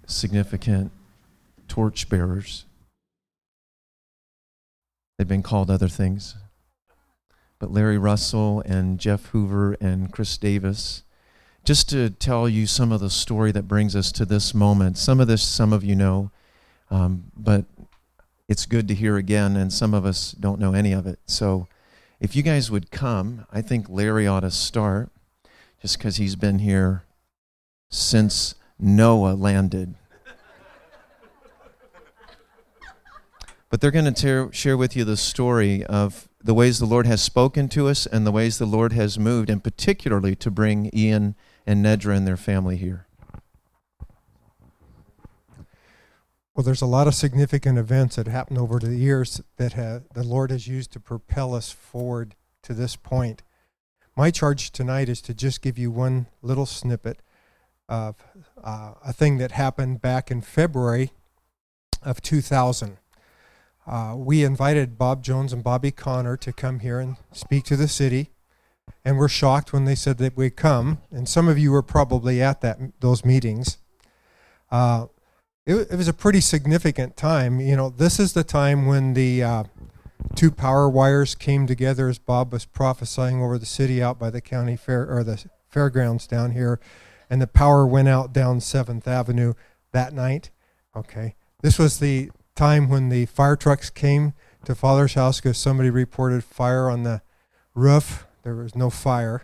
significant torchbearers. They've been called other things. But Larry Russell and Jeff Hoover and Chris Davis, just to tell you some of the story that brings us to this moment. Some of this, some of you know, but it's good to hear again, and some of us don't know any of it. So if you guys would come, I think Larry ought to start, just because he's been here since Noah landed. But they're going to share with you the story of the ways the Lord has spoken to us and the ways the Lord has moved, and particularly to bring Ian and Nedra and their family here. Well, there's a lot of significant events that happened over the years that the Lord has used to propel us forward to this point. My charge tonight is to just give you one little snippet of a thing that happened back in February of 2000. We invited Bob Jones and Bobby Connor to come here and speak to the city, and we're shocked when they said that we'd come, and some of you were probably at those meetings. It was a pretty significant time. You know, this is the time when the two power wires came together as Bob was prophesying over the city out by the county fair, or the fairgrounds down here, and the power went out down 7th Avenue that night. Okay. This was the time when the fire trucks came to Father's house because somebody reported fire on the roof. There was no fire.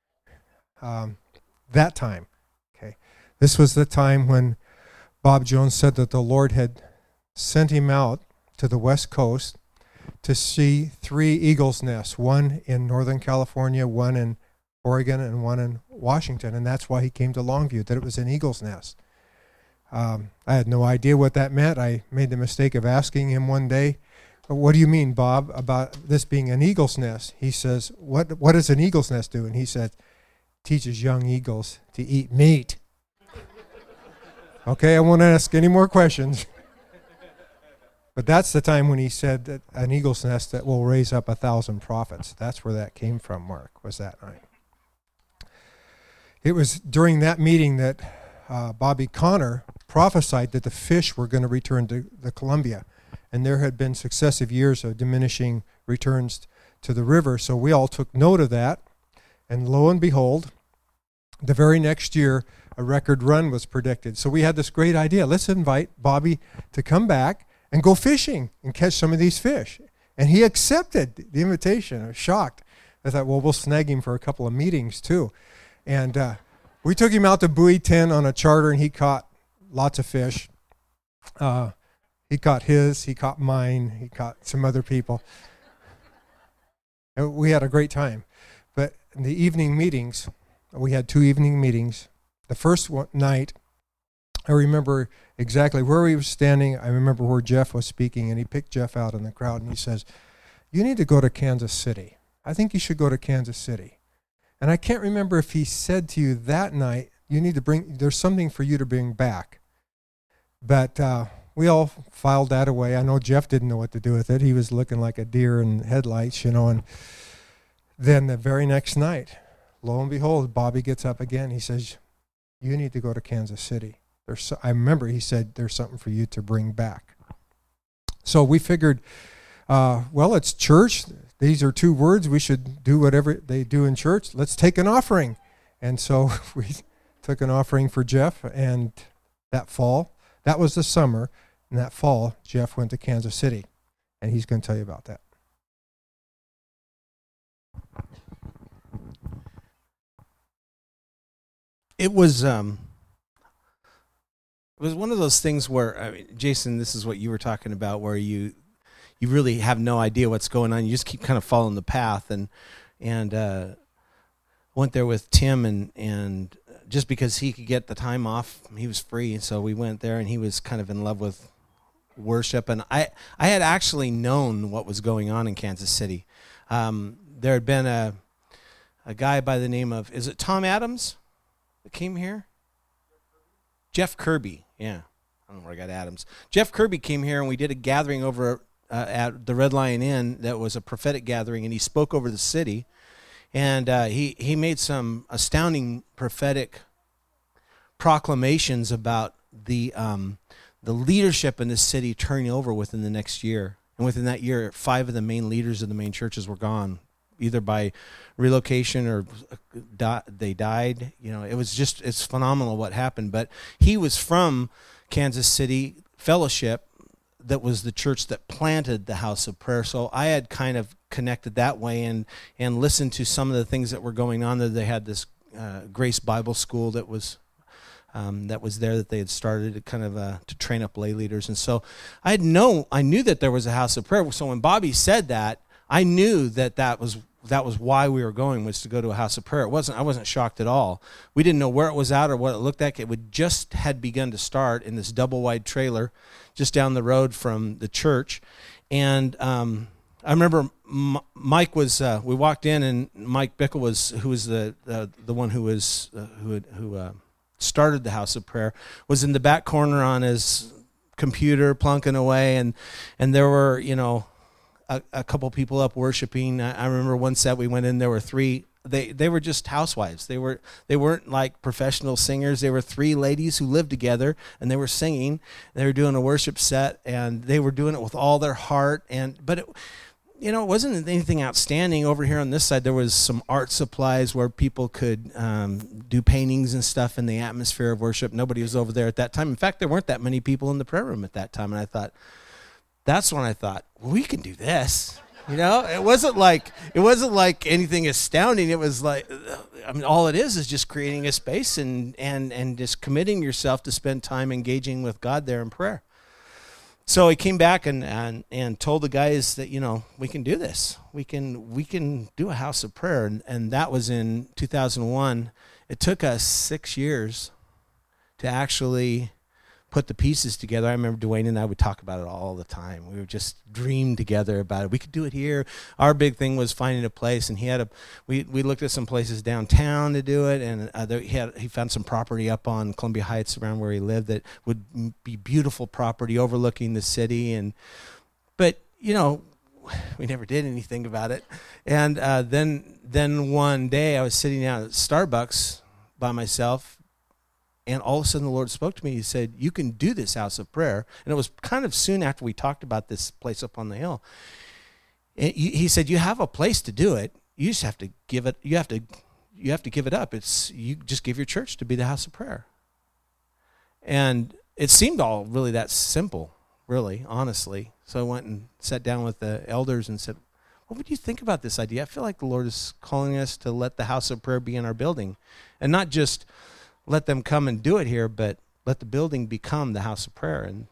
That time. Okay. This was the time when Bob Jones said that the Lord had sent him out to the West Coast to see 3 eagles' nests, one in Northern California, one in Oregon, and one in Washington. And that's why he came to Longview, that it was an eagle's nest. I had no idea what that meant. I made the mistake of asking him one day, "What do you mean, Bob, about this being an eagle's nest?" He says, what does an eagle's nest do? And he said, teaches young eagles to eat meat. Okay, I won't ask any more questions. But that's the time when he said that an eagle's nest that will raise up 1,000 prophets. That's where that came from, Mark, was that night. It was during that meeting that Bobby Connor prophesied that the fish were going to return to the Columbia. And there had been successive years of diminishing returns to the river. So we all took note of that. And lo and behold, the very next year, a record run was predicted. So we had this great idea. Let's invite Bobby to come back and go fishing and catch some of these fish. And he accepted the invitation. I was shocked. I thought, well, we'll snag him for a couple of meetings too. And we took him out to Buoy 10 on a charter, and he caught lots of fish. He caught his, he caught mine, he caught some other people. And we had a great time. But in the evening meetings, we had 2 evening meetings. The first night, I remember exactly where he was standing. I remember where Jeff was speaking, and he picked Jeff out in the crowd, and he says, "You need to go to Kansas City. I think you should go to Kansas City." And I can't remember if he said to you that night, there's something for you to bring back. But we all filed that away. I know Jeff didn't know what to do with it. He was looking like a deer in headlights, and then the very next night, lo and behold, Bobby gets up again. He says, "You need to go to Kansas City. I remember he said, there's something for you to bring back." So we figured, well, it's church. These are 2 words. We should do whatever they do in church. Let's take an offering. And so we took an offering for Jeff, and that fall, that was the summer, and that fall, Jeff went to Kansas City, and he's going to tell you about that. It was one of those things where, I mean, Jason, this is what you were talking about, where you really have no idea what's going on. You just keep kind of following the path, and went there with Tim, and just because he could get the time off, he was free, so we went there, and he was kind of in love with worship. And I had actually known what was going on in Kansas City. There had been a guy by the name of, is it Tom Adams that came here? Jeff Kirby, yeah. I don't know where I got Adams. Jeff Kirby came here, and we did a gathering over at the Red Lion Inn that was a prophetic gathering, and he spoke over the city. And he made some astounding prophetic proclamations about the leadership in this city turning over within the next year. And within that year, 5 of the main leaders of the main churches were gone, either by relocation or they died. It's phenomenal what happened. But he was from Kansas City Fellowship, that was the church that planted the House of Prayer. So I had kind of connected that way and listened to some of the things that were going on there. They had this Grace Bible School that was there that they had started to kind of to train up lay leaders. And so I knew that there was a House of Prayer. So when Bobby said that, I knew that was why we were going, was to go to a House of Prayer. I wasn't shocked at all. We didn't know where it was at or what it looked like. It had begun to start in this double wide trailer just down the road from the church. And I remember Mike was. We walked in, and Mike Bickle who was the one who started the House of Prayer, was in the back corner on his computer plunking away, and there were a couple people up worshiping. I remember one set we went in, there were 3. They were just housewives. They weren't like professional singers. They were 3 ladies who lived together, and they were singing. They were doing a worship set, and they were doing it with all their heart. But it wasn't anything outstanding. Over here on this side, there was some art supplies where people could do paintings and stuff in the atmosphere of worship. Nobody was over there at that time. In fact, there weren't that many people in the prayer room at that time. And that's when I thought, well, we can do this. It wasn't like anything astounding. It was like, all it is just creating a space and just committing yourself to spend time engaging with God there in prayer. So he came back and told the guys that, we can do this. We can do a House of Prayer. And that was in 2001. It took us 6 years to actually put the pieces together. I remember Dwayne and I would talk about it all the time. We would just dream together about it. We could do it here. Our big thing was finding a place, and we looked at some places downtown to do it, and he found some property up on Columbia Heights around where he lived that would be beautiful property overlooking the city. But we never did anything about it. And then one day I was sitting down at Starbucks by myself, and all of a sudden the Lord spoke to me. He said, you can do this House of Prayer. And it was kind of soon after we talked about this place up on the hill. And he said, you have a place to do it. You just have to give it, you have to give it up. You just give your church to be the House of Prayer. And it seemed all really that simple, really, honestly. So I went and sat down with the elders and said, what would you think about this idea? I feel like the Lord is calling us to let the House of Prayer be in our building. And not just let them come and do it here, but let the building become the House of Prayer. And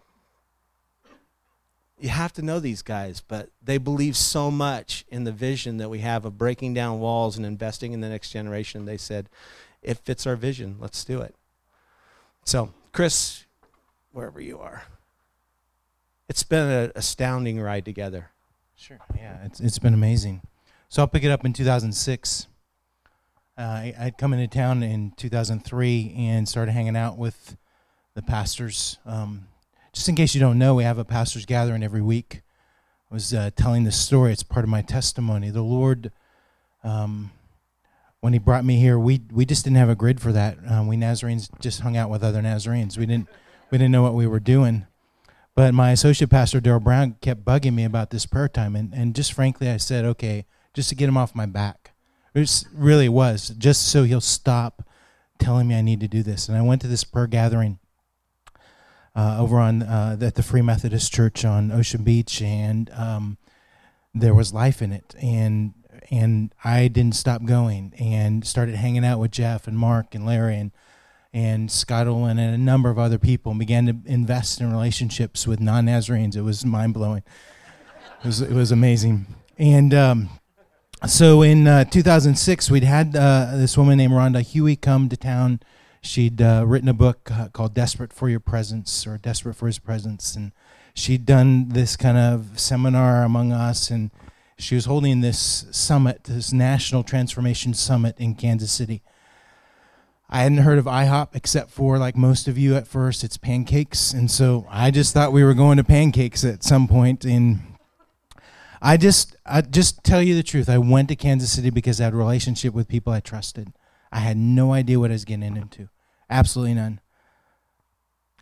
you have to know these guys, but they believe so much in the vision that we have of breaking down walls and investing in the next generation. They said, it fits our vision. Let's do it. So, Chris, wherever you are, it's been an astounding ride together. Sure. Yeah, it's been amazing. So I'll pick it up in 2006. I'd come into town in 2003 and started hanging out with the pastors. Just in case you don't know, we have a pastors gathering every week. I was telling this story. It's part of my testimony. The Lord, when he brought me here, we just didn't have a grid for that. We Nazarenes just hung out with other Nazarenes. We didn't know what we were doing. But my associate pastor, Darrell Brown, kept bugging me about this prayer time. And just frankly, I said, okay, just to get him off my back. It really was, just so he'll stop telling me I need to do this. And I went to this prayer gathering over on at the Free Methodist Church on Ocean Beach, and there was life in it. And I didn't stop going and started hanging out with Jeff and Mark and Larry and Scott Olin and a number of other people, and began to invest in relationships with non-Nazarenes. It was mind-blowing. It was amazing. And so in 2006, we'd had this woman named Rhonda Huey come to town. She'd written a book called Desperate for Your Presence, or Desperate for His Presence. And she'd done this kind of seminar among us, and she was holding this summit, this National Transformation Summit in Kansas City. I hadn't heard of IHOP, except for, like most of you at first, it's pancakes. And so I just thought we were going to pancakes at some point. And I just tell you the truth. I went to Kansas City because I had a relationship with people I trusted. I had no idea what I was getting into. Absolutely none.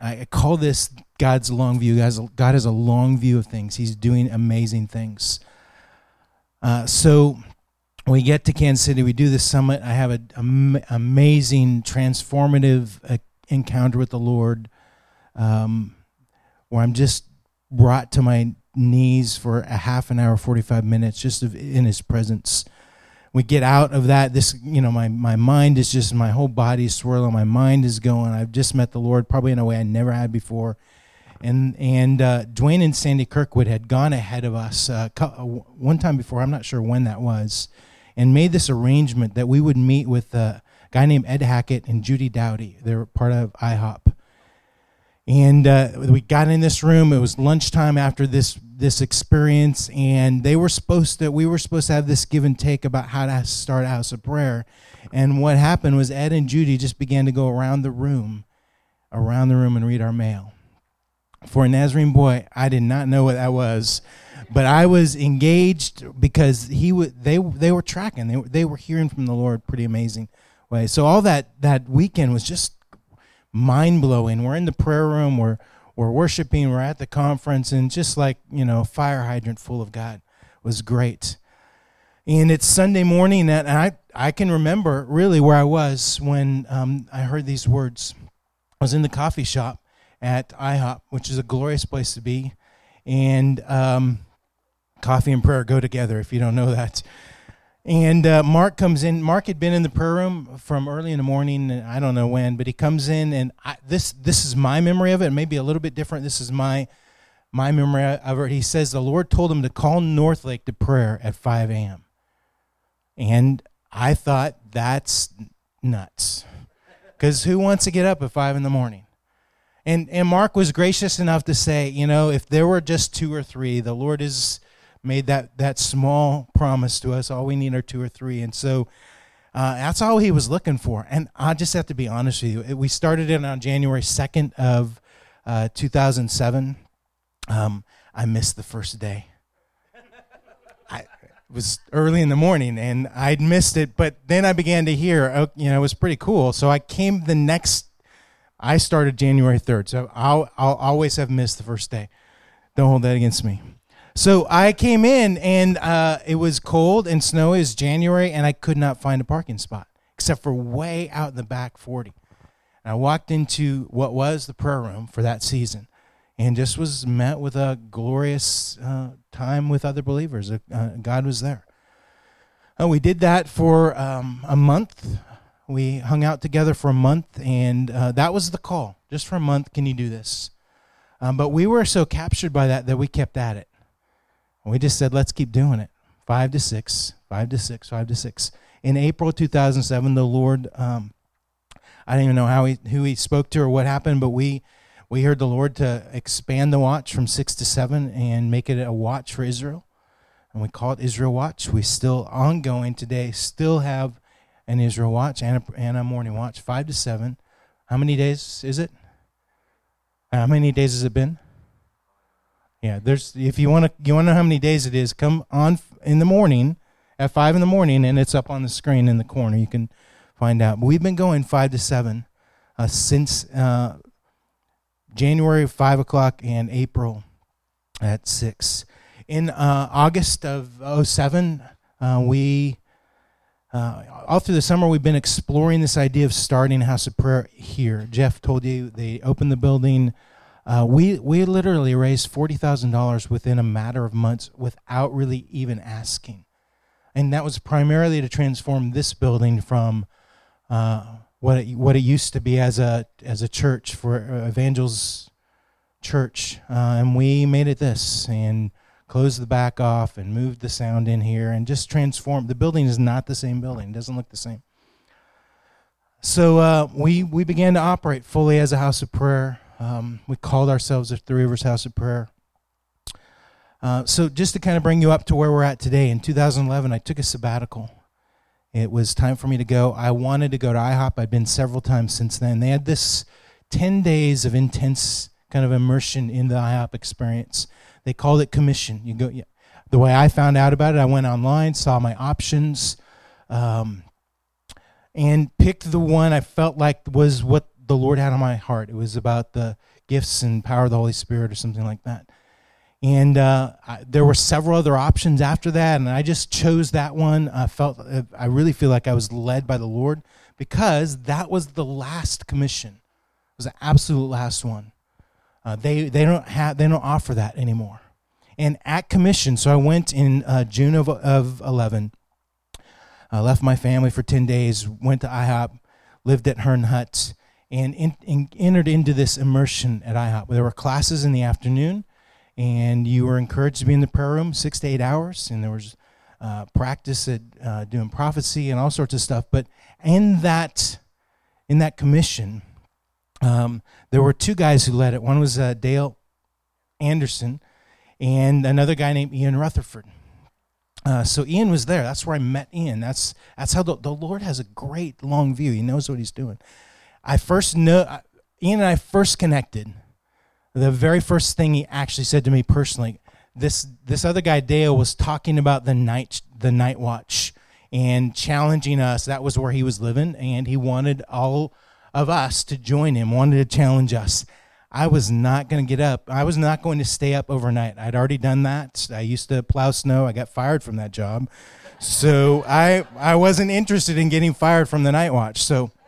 I call this God's long view. God has a long view of things. He's doing amazing things. So we get to Kansas City. We do the summit. I have an amazing, transformative encounter with the Lord, where I'm just brought to my knees for a half an hour, 45 minutes, just in His presence. We get out of that. My mind is just, my whole body is swirling. My mind is going. I've just met the Lord probably in a way I never had before. And Dwayne and Sandy Kirkwood had gone ahead of us one time before. I'm not sure when that was, and made this arrangement that we would meet with a guy named Ed Hackett and Judy Dowdy. They were part of IHOP. And we got in this room. It was lunchtime after this experience, and we were supposed to have this give and take about how to start a house of prayer. And what happened was Ed and Judy just began to go around the room and read our mail. For a Nazarene boy, I did not know what that was, but I was engaged because they were tracking. They were hearing from the Lord pretty amazing way. So all that weekend was just mind-blowing. We're in the prayer room, we're worshiping, we're at the conference, and just like, fire hydrant full of God. It was great. And it's Sunday morning, and I can remember really where I was when I heard these words. I was in the coffee shop at IHOP, which is a glorious place to be, and coffee and prayer go together, if you don't know that. And Mark comes in. Mark had been in the prayer room from early in the morning, and I don't know when, but he comes in, and this is my memory of it. It may be a little bit different. This is my memory of it. He says the Lord told him to call Northlake to prayer at 5 a.m. And I thought, that's nuts, because who wants to get up at 5 in the morning? And Mark was gracious enough to say, if there were just 2 or 3, the Lord has made that small promise to us. All we need are 2 or 3. And so that's all He was looking for. And I just have to be honest with you. We started it on January 2nd of 2007. I missed the first day. It was early in the morning, and I'd missed it. But then I began to hear, it was pretty cool. So I came I started January 3rd. So I'll always have missed the first day. Don't hold that against me. So I came in, and it was cold and snowy. It was January, and I could not find a parking spot except for way out in the back 40. And I walked into what was the prayer room for that season, and just was met with a glorious time with other believers. God was there. We did that for a month. We hung out together for a month, and that was the call. Just for a month, can you do this? But we were so captured by that we kept at it. We just said, let's keep doing it. 5 to 6, 5 to 6, 5 to 6. In April 2007, the Lord, I don't even know who He spoke to or what happened, but we heard the Lord to expand the watch from 6 to 7 and make it a watch for Israel. And we call it Israel Watch. We still ongoing today, still have an Israel Watch and a morning watch, 5 to 7. How many days is it? How many days has it been? Yeah, if you want to know how many days it is, come on in the morning at 5 in the morning, and it's up on the screen in the corner. You can find out. But we've been going 5 to 7 since January 5 o'clock and April at 6. In August of 2007, we all through the summer we've been exploring this idea of starting a house of prayer here. Jeff told you they opened the building. We literally raised $40,000 within a matter of months without really even asking. And that was primarily to transform this building from what it used to be as a church for Evangels Church. And we made it this and closed the back off and moved the sound in here and just transformed. The building is not the same building. It doesn't look the same. So we began to operate fully as a house of prayer. We called ourselves the Three Rivers House of Prayer. So just to kind of bring you up to where we're at today, in 2011, I took a sabbatical. It was time for me to go. I wanted to go to IHOP. I've been several times since then. They had this 10 days of intense kind of immersion in the IHOP experience. They called it commission. You go. Yeah. The way I found out about it, I went online, saw my options, and picked the one I felt like was what the Lord had on my heart. It was about the gifts and power of the Holy Spirit or something like that. And there were several other options after that, and I just chose that one. I really feel like I was led by the Lord because that was the last commission. It was the absolute last one. They don't offer that anymore. And at commission, so I went in June of 11. I left my family for 10 days, went to IHOP, lived at Hearn Hut, and entered into this immersion at IHOP. There were classes in the afternoon, and you were encouraged to be in the prayer room 6 to 8 hours, and there was practice at doing prophecy and all sorts of stuff. But in that commission, there were two guys who led it. One was Dale Anderson, and another guy named Ian Rutherford. So Ian was there. That's where I met Ian. That's how the Lord has a great long view. He knows what he's doing. Ian and I first connected. The very first thing he actually said to me personally, this other guy, Dale, was talking about the night watch and challenging us. That was where he was living, and he wanted all of us to join him, wanted to challenge us. I was not going to get up. I was not going to stay up overnight. I'd already done that. I used to plow snow. I got fired from that job. So I wasn't interested in getting fired from the night watch.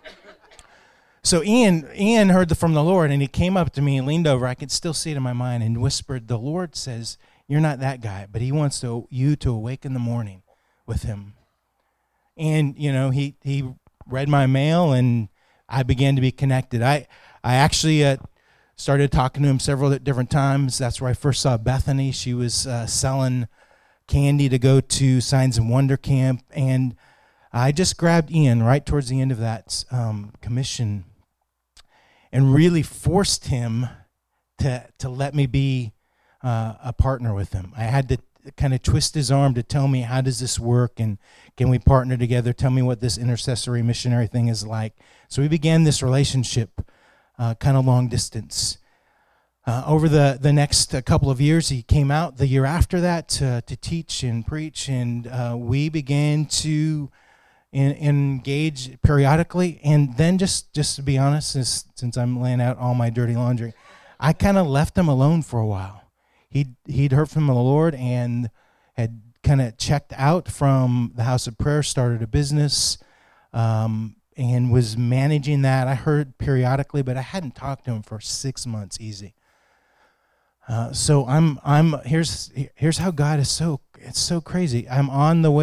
So Ian heard from the Lord, and he came up to me and leaned over. I could still see it in my mind and whispered, "The Lord says, you're not that guy, but he wants you to awake in the morning with him." And, he read my mail, and I began to be connected. I actually started talking to him several different times. That's where I first saw Bethany. She was selling candy to go to Signs and Wonder Camp, and I just grabbed Ian right towards the end of that commission and really forced him to let me be a partner with him. I had to kind of twist his arm to tell me, how does this work, and can we partner together? Tell me what this intercessory missionary thing is like. So we began this relationship, kind of long distance. Over the next couple of years, he came out the year after that to teach and preach, and we began to engage periodically. And then just to be honest, since I'm laying out all my dirty laundry, I kind of left him alone for a while. He'd heard from the Lord and had kind of checked out from the House of Prayer, started a business, and was managing that. I heard periodically, but I hadn't talked to him for 6 months easy. So here's how God is it's so crazy. I'm on my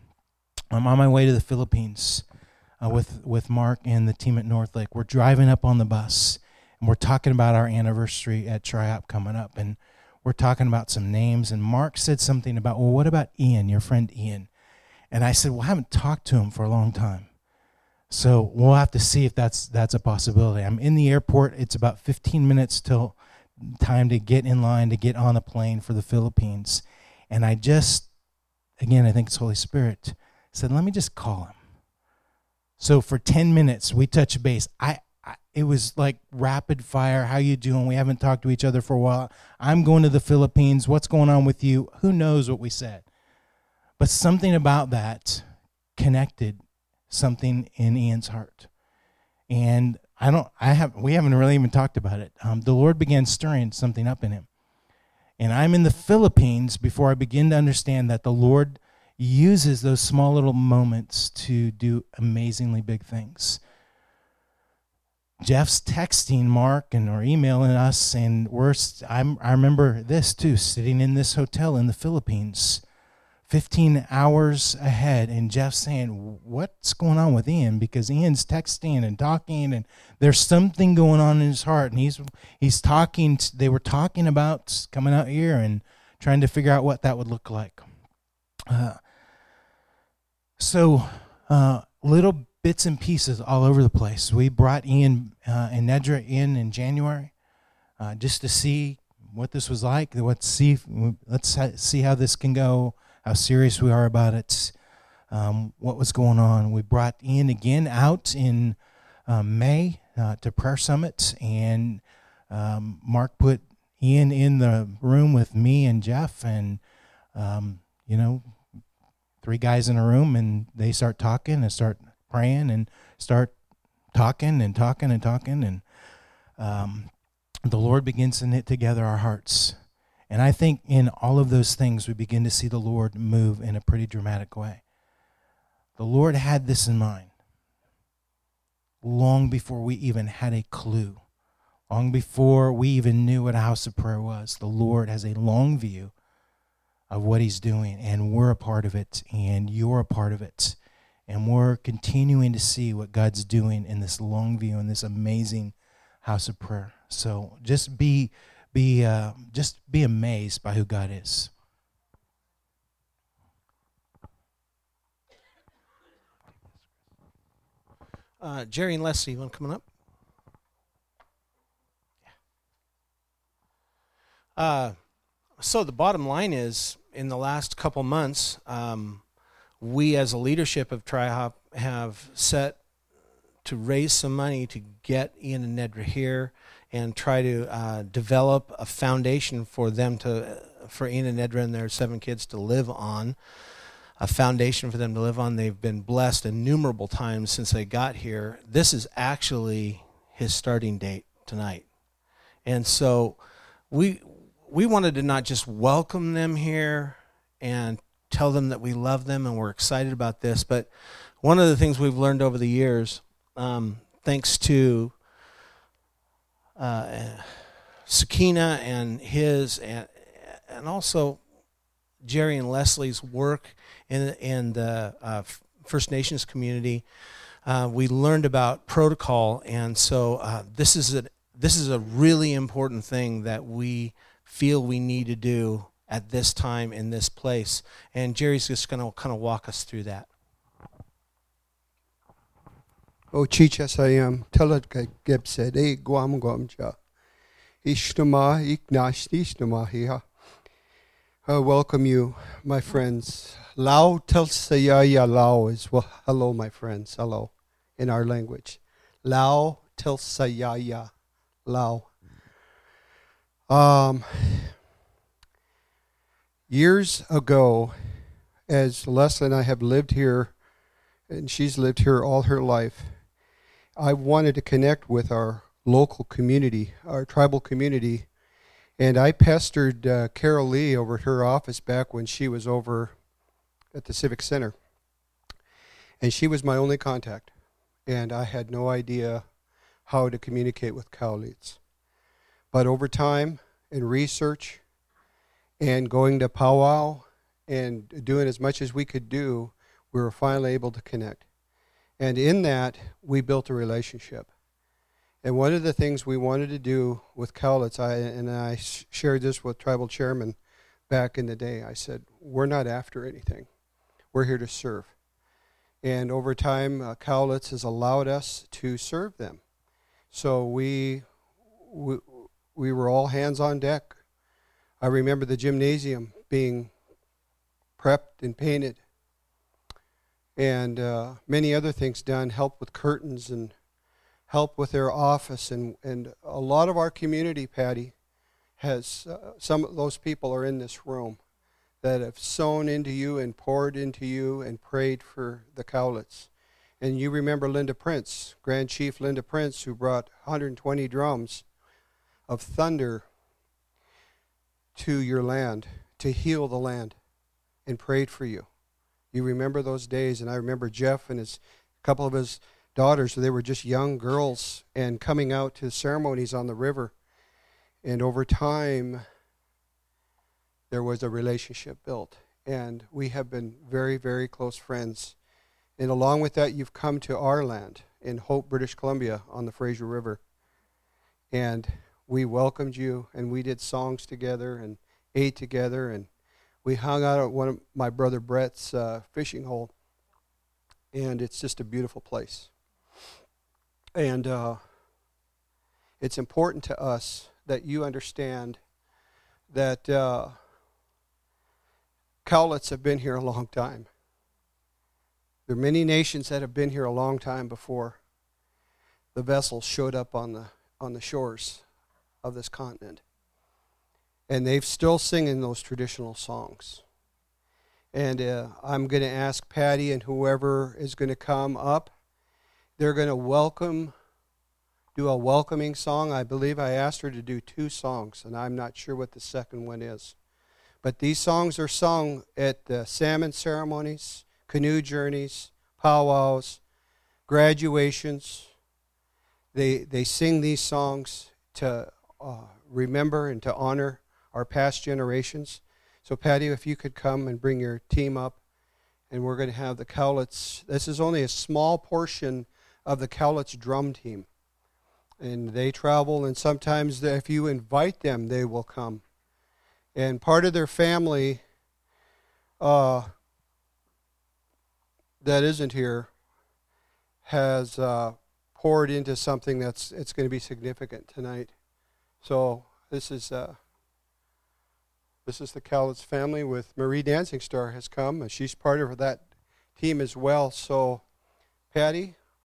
way to the Philippines with Mark and the team at Northlake. We're driving up on the bus, and we're talking about our anniversary at Tri-Op coming up, and we're talking about some names, and Mark said something about, well, what about Ian, your friend Ian? And I said, well, I haven't talked to him for a long time, so we'll have to see if that's a possibility. I'm in the airport. It's about 15 minutes till time to get in line to get on a plane for the Philippines. And I think it's Holy Spirit, said, let me just call him. So for 10 minutes, we touched base. It was like rapid fire. How you doing? We haven't talked to each other for a while. I'm going to the Philippines. What's going on with you? Who knows what we said? But something about that connected something in Ian's heart. And we haven't really even talked about it. The Lord began stirring something up in him. And I'm in the Philippines before I begin to understand that the Lord uses those small little moments to do amazingly big things. Jeff's texting Mark or emailing us, and I remember this too, sitting in this hotel in the Philippines, 15 hours ahead, and Jeff saying, what's going on with Ian? Because Ian's texting and talking, and there's something going on in his heart, and he's talking. They were talking about coming out here and trying to figure out what that would look like. So little bits and pieces all over the place. We brought Ian and Nedra in January just to see what this was like. Let's see how this can go, how serious we are about it, what was going on. We brought Ian again out in May to Prayer Summit, and Mark put Ian in the room with me and Jeff, and 3 guys in a room, and they start talking and start praying and start talking and talking and talking, and the Lord begins to knit together our hearts. And I think in all of those things, we begin to see the Lord move in a pretty dramatic way. The Lord had this in mind long before we even had a clue, long before we even knew what a house of prayer was. The Lord has a long view of what he's doing, and we're a part of it, and you're a part of it. And we're continuing to see what God's doing in this long view, in this amazing house of prayer. So just be amazed by who God is. Jerry and Leslie, you want to come up? So the bottom line is, in the last couple months, we as a leadership of TriHop have set to raise some money to get Ian and Nedra here and try to develop a foundation for Ian and Nedra and their 7 kids to live on, a foundation for them to live on. They've been blessed innumerable times since they got here. This is actually his starting date tonight. And so we wanted to not just welcome them here and tell them that we love them and we're excited about this, but one of the things we've learned over the years, thanks to Sakina and also Jerry and Leslie's work in the First Nations community, we learned about protocol, and so this is a really important thing that we feel we need to do at this time in this place. And Jerry's just going to kind of walk us through that. O chichasayam telat gebsed e guam guamja. Ishtama iknashti ishtamahiya. I welcome you, my friends. Lao telsayaya Lao is well, hello, my friends. Hello, in our language. Lao telsayaya Lao. Years ago, as Leslie and I have lived here, and she's lived here all her life, I wanted to connect with our local community, our tribal community, and I pestered Carol Lee over at her office back when she was over at the Civic Center. And she was my only contact, and I had no idea how to communicate with Cowleets. But over time, in research, and going to powwow, and doing as much as we could do, we were finally able to connect. And in that, we built a relationship. And one of the things we wanted to do with Cowlitz, I shared this with tribal chairman back in the day. I said, we're not after anything. We're here to serve. And over time, Cowlitz has allowed us to serve them. So we were all hands on deck. I remember the gymnasium being prepped and painted, and many other things done, help with curtains and help with their office. And a lot of our community, Patty, has, some of those people are in this room that have sown into you and poured into you and prayed for the Cowlitz. And you remember Linda Prince, Grand Chief Linda Prince, who brought 120 drums of thunder to your land, to heal the land, and prayed for you. You remember those days, and I remember Jeff and a couple of his daughters, they were just young girls, and coming out to ceremonies on the river. And over time, there was a relationship built, and we have been very, very close friends. And along with that, you've come to our land in Hope, British Columbia, on the Fraser River. And we welcomed you, and we did songs together and ate together, and we hung out at one of my brother Brett's fishing hole, and it's just a beautiful place. And it's important to us that you understand that Cowlitz have been here a long time. There are many nations that have been here a long time before the vessels showed up on the shores of this continent. And they've still singing those traditional songs. And I'm going to ask Patty and whoever is going to come up They're going to do a welcoming song. I believe I asked her to do 2 songs, and I'm not sure what the second one is. But these songs are sung at the salmon ceremonies, canoe journeys, powwows, graduations. They sing these songs to remember and to honor our past generations. So Patty, if you could come and bring your team up, and we're going to have the Cowlitz. This is only a small portion of the Cowlitz drum team. And they travel, and sometimes if you invite them, they will come. And part of their family that isn't here has poured into something it's going to be significant tonight. So this is the Cowlitz family with Marie Dancing Star has come. And she's part of that team as well. So, Patty.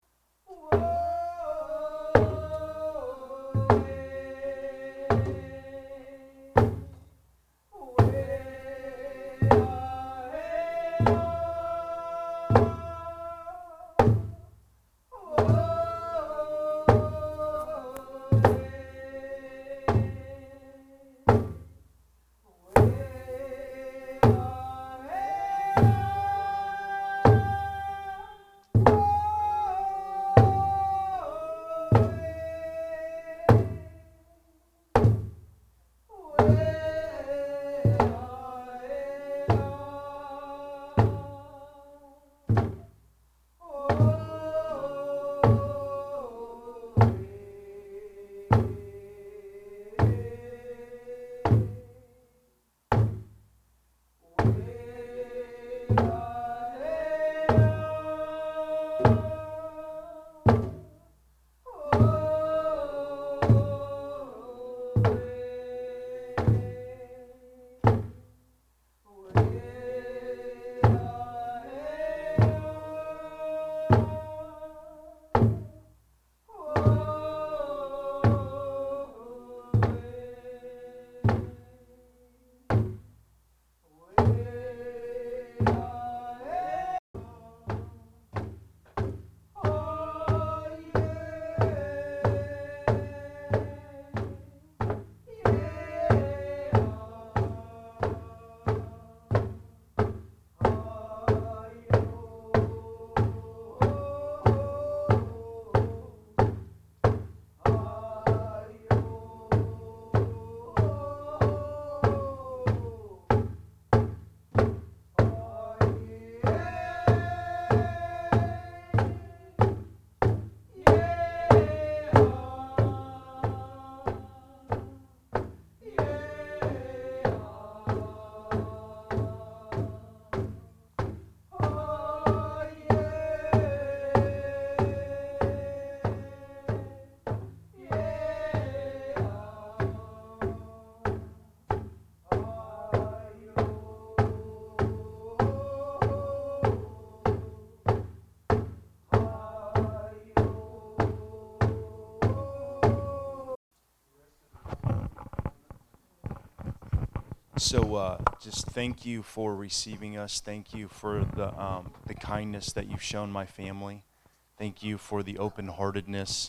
So just thank you for receiving us. Thank you for the kindness that you've shown my family. Thank you for the open-heartedness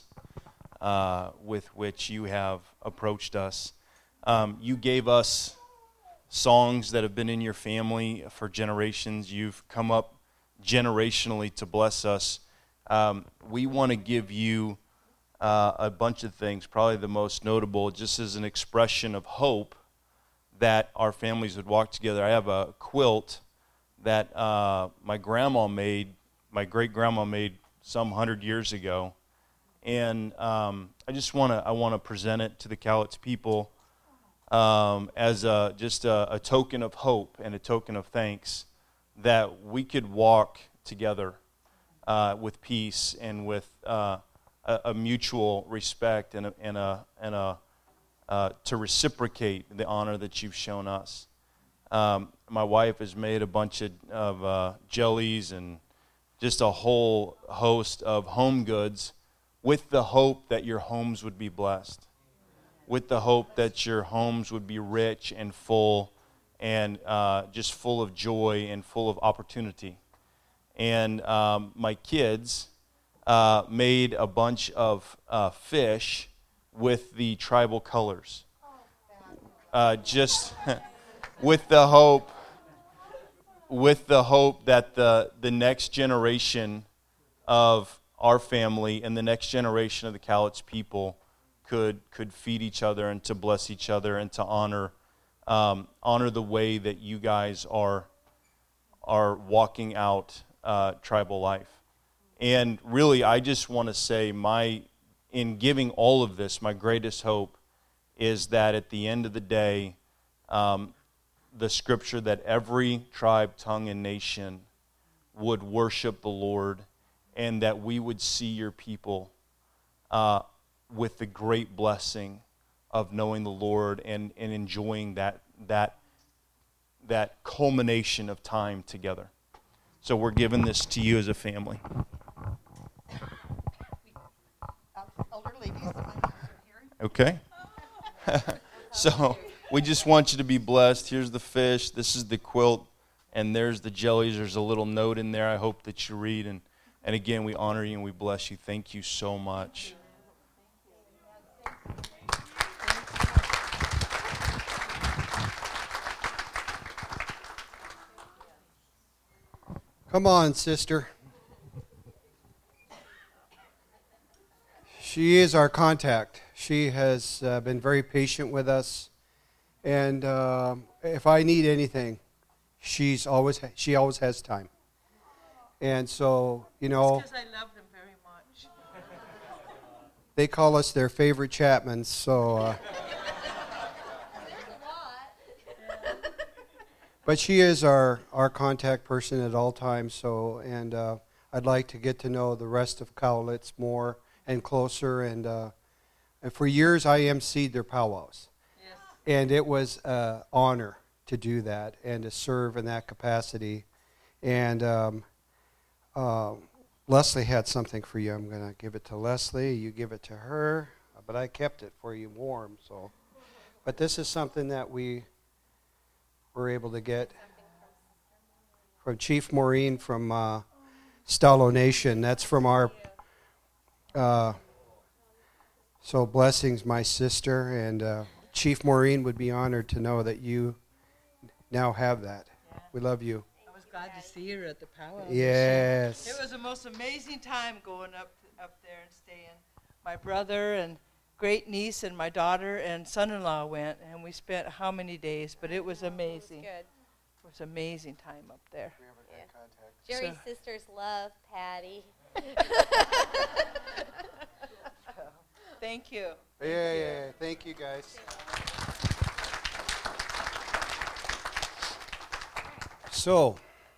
with which you have approached us. You gave us songs that have been in your family for generations. You've come up generationally to bless us. We want to give you a bunch of things, probably the most notable, just as an expression of hope that our families would walk together. I have a quilt that my grandma made, my great-grandma made some 100 years ago, and I want to present it to the Cowlitz people as just a token of hope and a token of thanks that we could walk together with peace and with a mutual respect and to reciprocate the honor that you've shown us. My wife has made a bunch of jellies and just a whole host of home goods with the hope that your homes would be blessed, with the hope that your homes would be rich and full and just full of joy and full of opportunity. And my kids made a bunch of fish with the tribal colors. Just with the hope that the next generation of our family and the next generation of the Cowlitz people could feed each other and to bless each other and to honor the way that you guys are walking out tribal life. And really, I just want to say in giving all of this, my greatest hope is that at the end of the day, the scripture that every tribe, tongue, and nation would worship the Lord, and that we would see your people with the great blessing of knowing the Lord and enjoying that culmination of time together. So we're giving this to you as a family. Elder ladies, Okay. So we just want you to be blessed. Here's the fish. This is the quilt. And there's the jellies. There's a little note in there I hope that you read. And again, we honor you and we bless you. Thank you so much. Come on, sister. She is our contact. She has been very patient with us. And if I need anything, she always has time. And so, because I love them very much. they call us their favorite Chapmans. So, but she is our contact person at all times. So, and I'd like to get to know the rest of Cowlitz more and closer. And for years, I emceed their powwows. Yes. And it was an honor to do that and to serve in that capacity. And Leslie had something for you. I'm going to give it to Leslie. You give it to her. But I kept it for you warm. So, but this is something that we were able to get from Chief Maureen from Stalo Nation. That's from our... so blessings, my sister, and Chief Maureen would be honored to know that you now have that. Yeah. We love you. I was glad to see her at the powwow. Yes. It was the most amazing time going up there and staying. My brother and great niece and my daughter and son-in-law went, and we spent how many days? But it was amazing. Good. It was an amazing time up there. Yeah. Jerry's sisters love Patty. Thank you. Yeah. Thank you, guys. So,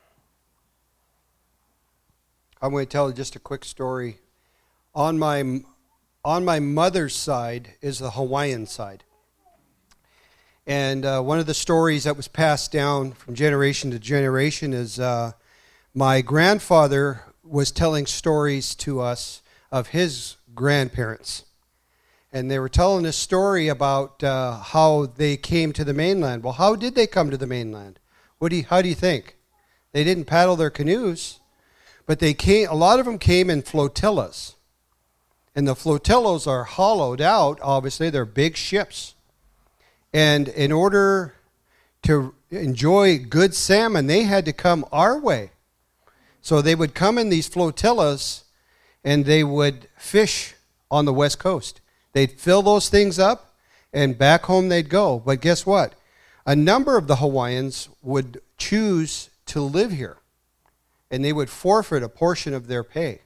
I'm going to tell just a quick story. On my mother's side is the Hawaiian side. And one of the stories that was passed down from generation to generation is my grandfather was telling stories to us of his grandparents. And they were telling a story about how they came to the mainland. Well, how did they come to the mainland? How do you think? They didn't paddle their canoes, but they came. A lot of them came in flotillas. And the flotillas are hollowed out, obviously. They're big ships. And in order to enjoy good salmon, they had to come our way. So they would come in these flotillas, and they would fish on the west coast. They'd fill those things up, and back home they'd go. But guess what? A number of the Hawaiians would choose to live here, and they would forfeit a portion of their pay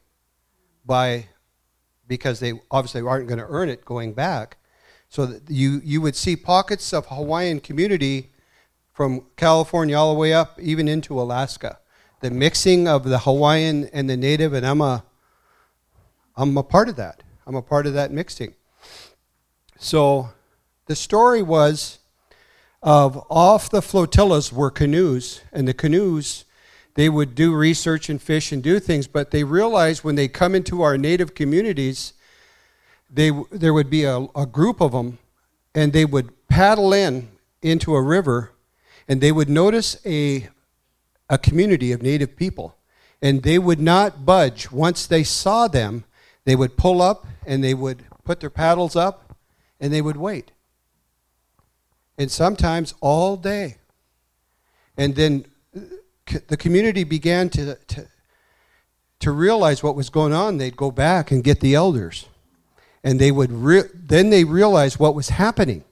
because they obviously aren't going to earn it going back. So that you would see pockets of Hawaiian community from California all the way up, even into Alaska. The mixing of the Hawaiian and the native, and I'm a part of that. I'm a part of that mixing. So the story was off the flotillas were canoes, and the canoes, they would do research and fish and do things, but they realized when they come into our native communities, there would be a group of them, and they would paddle into a river, and they would notice a community of native people, And they would not budge. Once they saw them, they would pull up and they would put their paddles up and they would wait. And sometimes all day. And then the community began to realize what was going on. They'd go back and get the elders. And they would then they realized what was happening.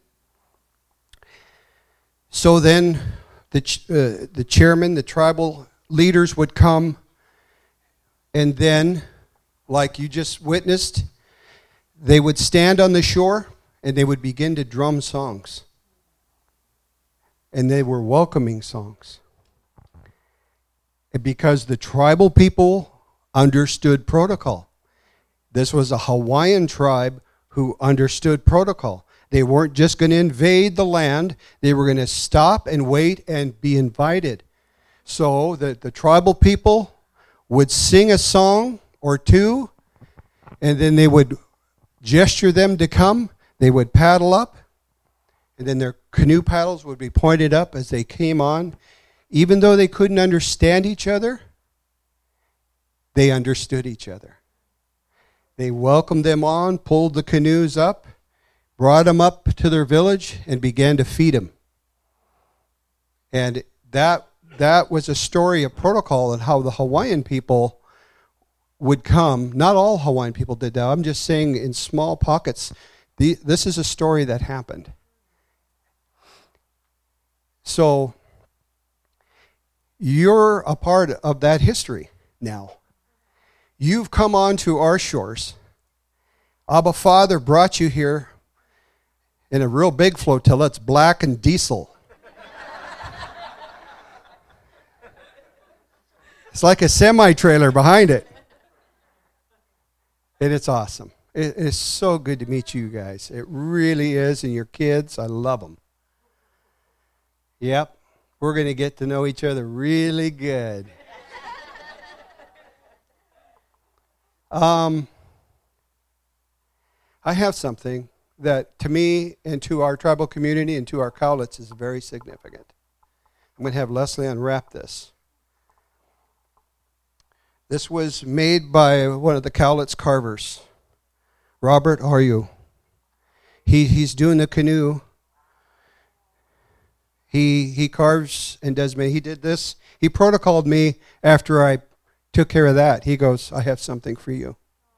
So then the chairman, the tribal leaders would come, and then, like you just witnessed, they would stand on the shore and they would begin to drum songs. And they were welcoming songs. Because the tribal people understood protocol. This was a Hawaiian tribe who understood protocol. They weren't just going to invade the land. They were going to stop and wait and be invited. So the tribal people would sing a song or two, and then they would gesture them to come. They would paddle up, and then their canoe paddles would be pointed up as they came on. Even though they couldn't understand each other, they understood each other. They welcomed them on, pulled the canoes up, brought them up to their village, and began to feed them. And that was a story of protocol and how the Hawaiian people would come. Not all Hawaiian people did that. I'm just saying in small pockets. This is a story that happened. So you're a part of that history now. You've come onto our shores. Abba Father brought you here in a real big flotilla. It's black and diesel. It's like a semi-trailer behind it. And it's awesome. It is so good to meet you guys. It really is. And your kids, I love them. Yep. We're going to get to know each other really good. I have something that to me and to our tribal community and to our Cowlitz is very significant. I'm going to have Leslie unwrap this. This was made by one of the Cowlitz carvers. Robert, how are you? He's doing the canoe. He carves and does me. He did this. He protocoled me after I took care of that. He goes, I have something for you.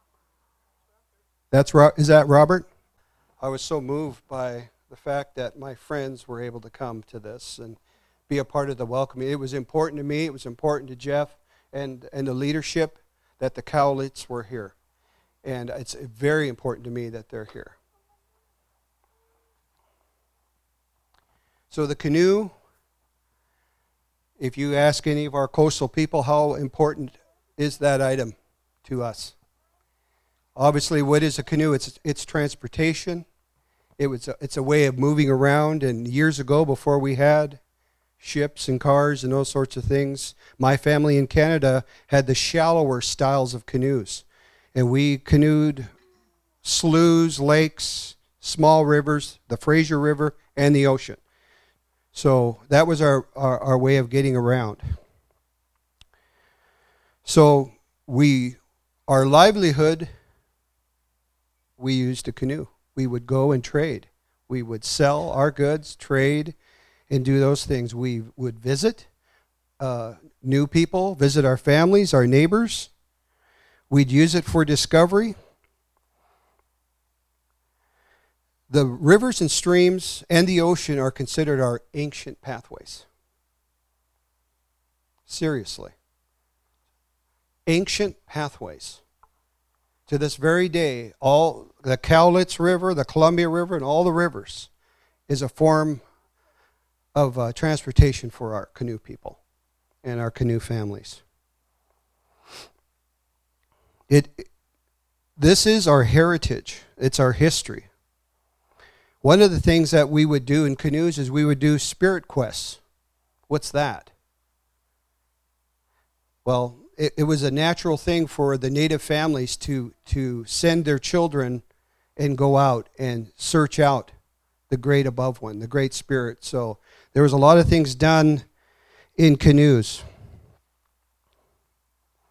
Is that Robert? I was so moved by the fact that my friends were able to come to this and be a part of the welcoming. It was important to me. It was important to Jeff and the leadership that the Cowlitz were here. And it's very important to me that they're here. So the canoe, if you ask any of our coastal people how important is that item to us? Obviously, what is a canoe? It's transportation. It's a way of moving around. And years ago, before we had ships and cars and those sorts of things, my family in Canada had the shallower styles of canoes. And we canoed sloughs, lakes, small rivers, the Fraser River, and the ocean. So that was our way of getting around. So our livelihood, we used a canoe. We would go and trade. We would sell our goods, trade, and do those things. We would visit new people, visit our families, our neighbors. We'd use it for discovery. The rivers and streams and the ocean are considered our ancient pathways. Seriously. Ancient pathways. To this very day, all the Cowlitz River, the Columbia River, and all the rivers is a form of transportation for our canoe people and our canoe families. This is our heritage. It's our history. One of the things that we would do in canoes is we would do spirit quests. What's that? Well, it was a natural thing for the native families to send their children and go out and search out the great above one, the great spirit. So there was a lot of things done in canoes.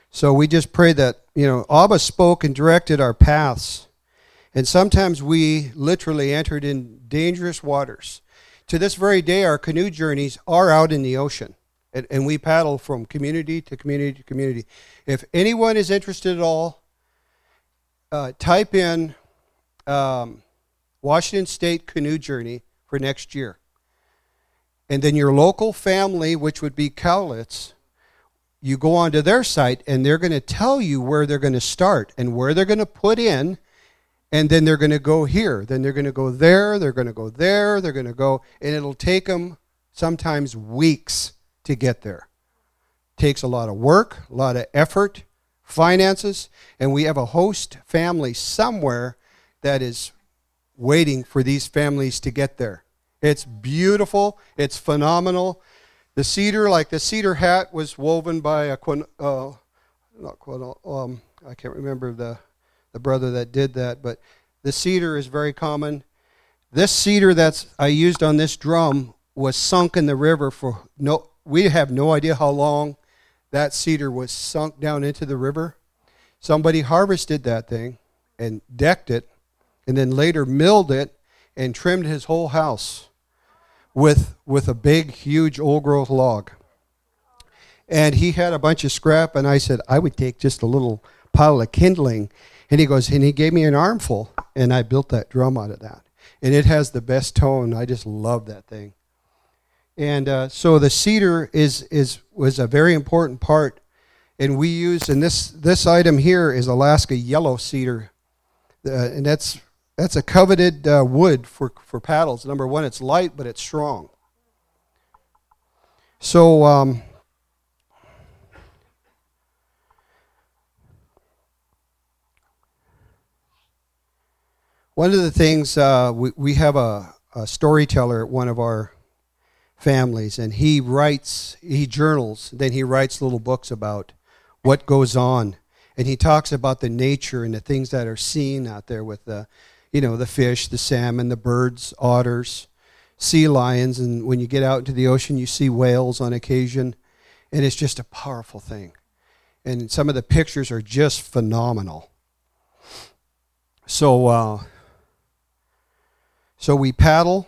So we just pray that, Abba spoke and directed our paths. And sometimes we literally entered in dangerous waters. To this very day, our canoe journeys are out in the ocean. And we paddle from community to community to community. If anyone is interested at all, type in Washington State Canoe Journey for next year. And then your local family, which would be Cowlitz, you go onto their site and they're going to tell you where they're going to start and where they're going to put in, and then they're going to go here, then they're going to go there, they're going to go there, they're going to go, and it'll take them sometimes weeks to get there. Takes a lot of work, a lot of effort, finances, and we have a host family somewhere that is waiting for these families to get there. It's beautiful, it's phenomenal. The cedar, like the cedar hat, was woven by I can't remember the brother that did that, but the cedar is very common. This cedar that's I used on this drum was sunk in the river we have no idea how long that cedar was sunk down into the river. Somebody harvested that thing and decked it, and then later milled it and trimmed his whole house with a big, huge old-growth log. And he had a bunch of scrap, and I said, I would take just a little pile of kindling. And he gave me an armful, and I built that drum out of that. And it has the best tone. I just love that thing. And so the cedar was a very important part. And we use, and this item here is Alaska yellow cedar. And that's a coveted wood for paddles. Number one, it's light, but it's strong. So one of the things, we have a storyteller at one of our families, and he journals, then he writes little books about what goes on. And he talks about the nature and the things that are seen out there with the fish, the salmon, the birds, otters, sea lions, and when you get out into the ocean, you see whales on occasion, and it's just a powerful thing. And some of the pictures are just phenomenal. So we paddle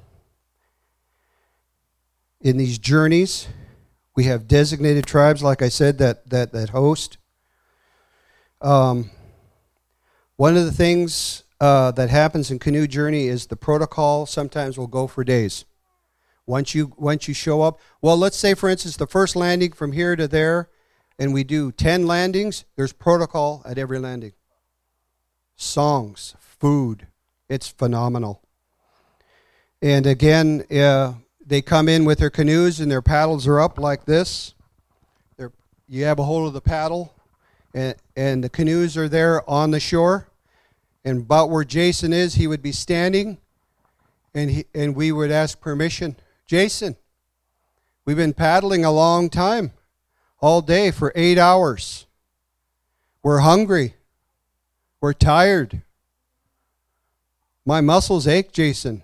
in these journeys. We have designated tribes, like I said, that host. One of the things that happens in canoe journey is the protocol sometimes will go for days. Once you show up, well, let's say, for instance, the first landing from here to there, and we do 10 landings, there's protocol at every landing. Songs, food, it's phenomenal. And again, they come in with their canoes and their paddles are up like this. You have a hold of the paddle, and the canoes are there on the shore. And about where Jason is, he would be standing, and we would ask permission. Jason, we've been paddling a long time, all day for 8 hours. We're hungry. We're tired. My muscles ache, Jason.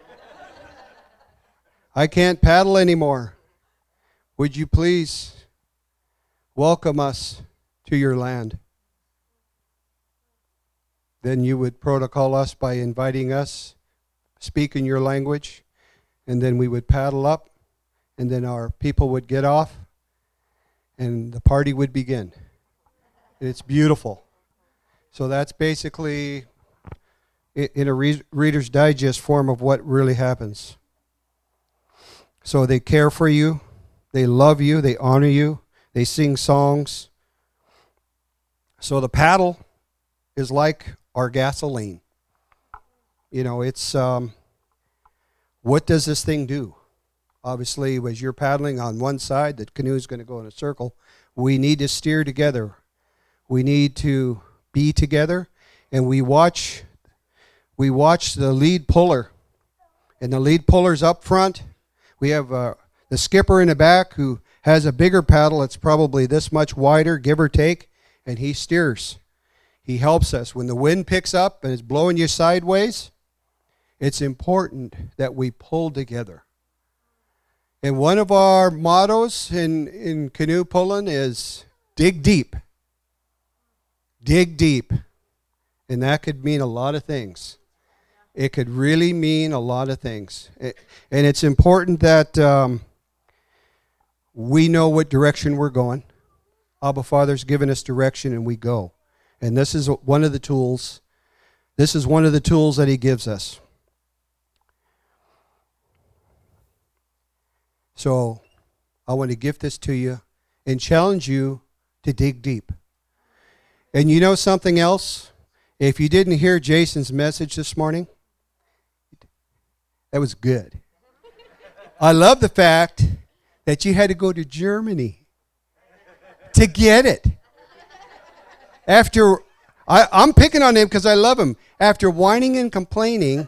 I can't paddle anymore. Would you please welcome us to your land? Then you would protocol us by inviting us, speak in your language, and then we would paddle up, and then our people would get off, and the party would begin. It's beautiful. So that's basically, in a Reader's Digest form, of what really happens. So they care for you, they love you, they honor you, they sing songs. So the paddle is like our gasoline. It's what does this thing do? Obviously, as you're paddling on one side, the canoe is going to go in a circle. We need to steer together. We need to be together, and we watch the lead puller, and the lead puller's up front. We have the skipper in the back who has a bigger paddle. It's probably this much wider, give or take, and he steers. He helps us. When the wind picks up and it's blowing you sideways, it's important that we pull together. And one of our mottos in canoe pulling is dig deep. Dig deep. And that could mean a lot of things. It could really mean a lot of things. And it's important that we know what direction we're going. Abba Father's given us direction and we go. And this is one of the tools. This is one of the tools that he gives us. So I want to give this to you and challenge you to dig deep. And you know something else? If you didn't hear Jason's message this morning, that was good. I love the fact that you had to go to Germany to get it. After, I'm picking on him because I love him. After whining and complaining,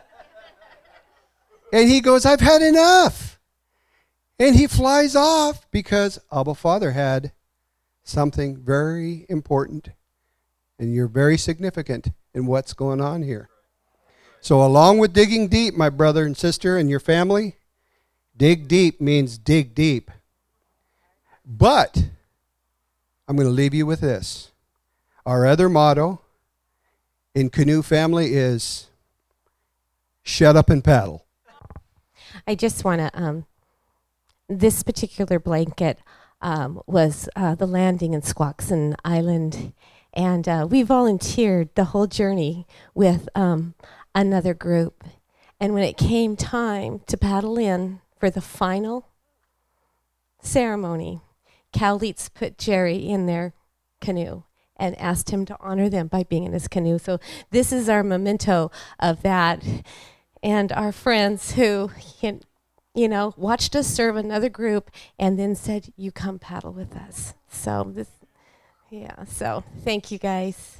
and he goes, I've had enough. And he flies off because Abba Father had something very important, and you're very significant in what's going on here. So along with digging deep, my brother and sister and your family, dig deep means dig deep. But I'm going to leave you with this. Our other motto in Canoe Family is shut up and paddle. I just want to, this particular blanket was the landing in Squaxin Island, and we volunteered the whole journey with another group. And when it came time to paddle in for the final ceremony, Cal Leitz put Jerry in their canoe and asked him to honor them by being in his canoe. So this is our memento of that. And our friends who, watched us serve another group and then said, you come paddle with us. So so thank you guys.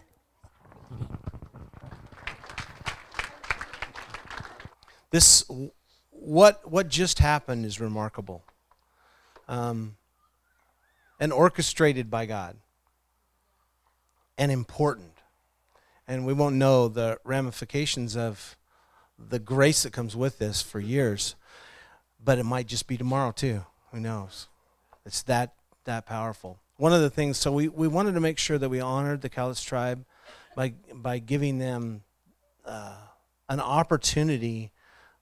This, what just happened is remarkable, and orchestrated by God, and important. And we won't know the ramifications of the grace that comes with this for years, but it might just be tomorrow too. Who knows? It's that powerful. One of the things, so we wanted to make sure that we honored the Cowlitz tribe by giving them an opportunity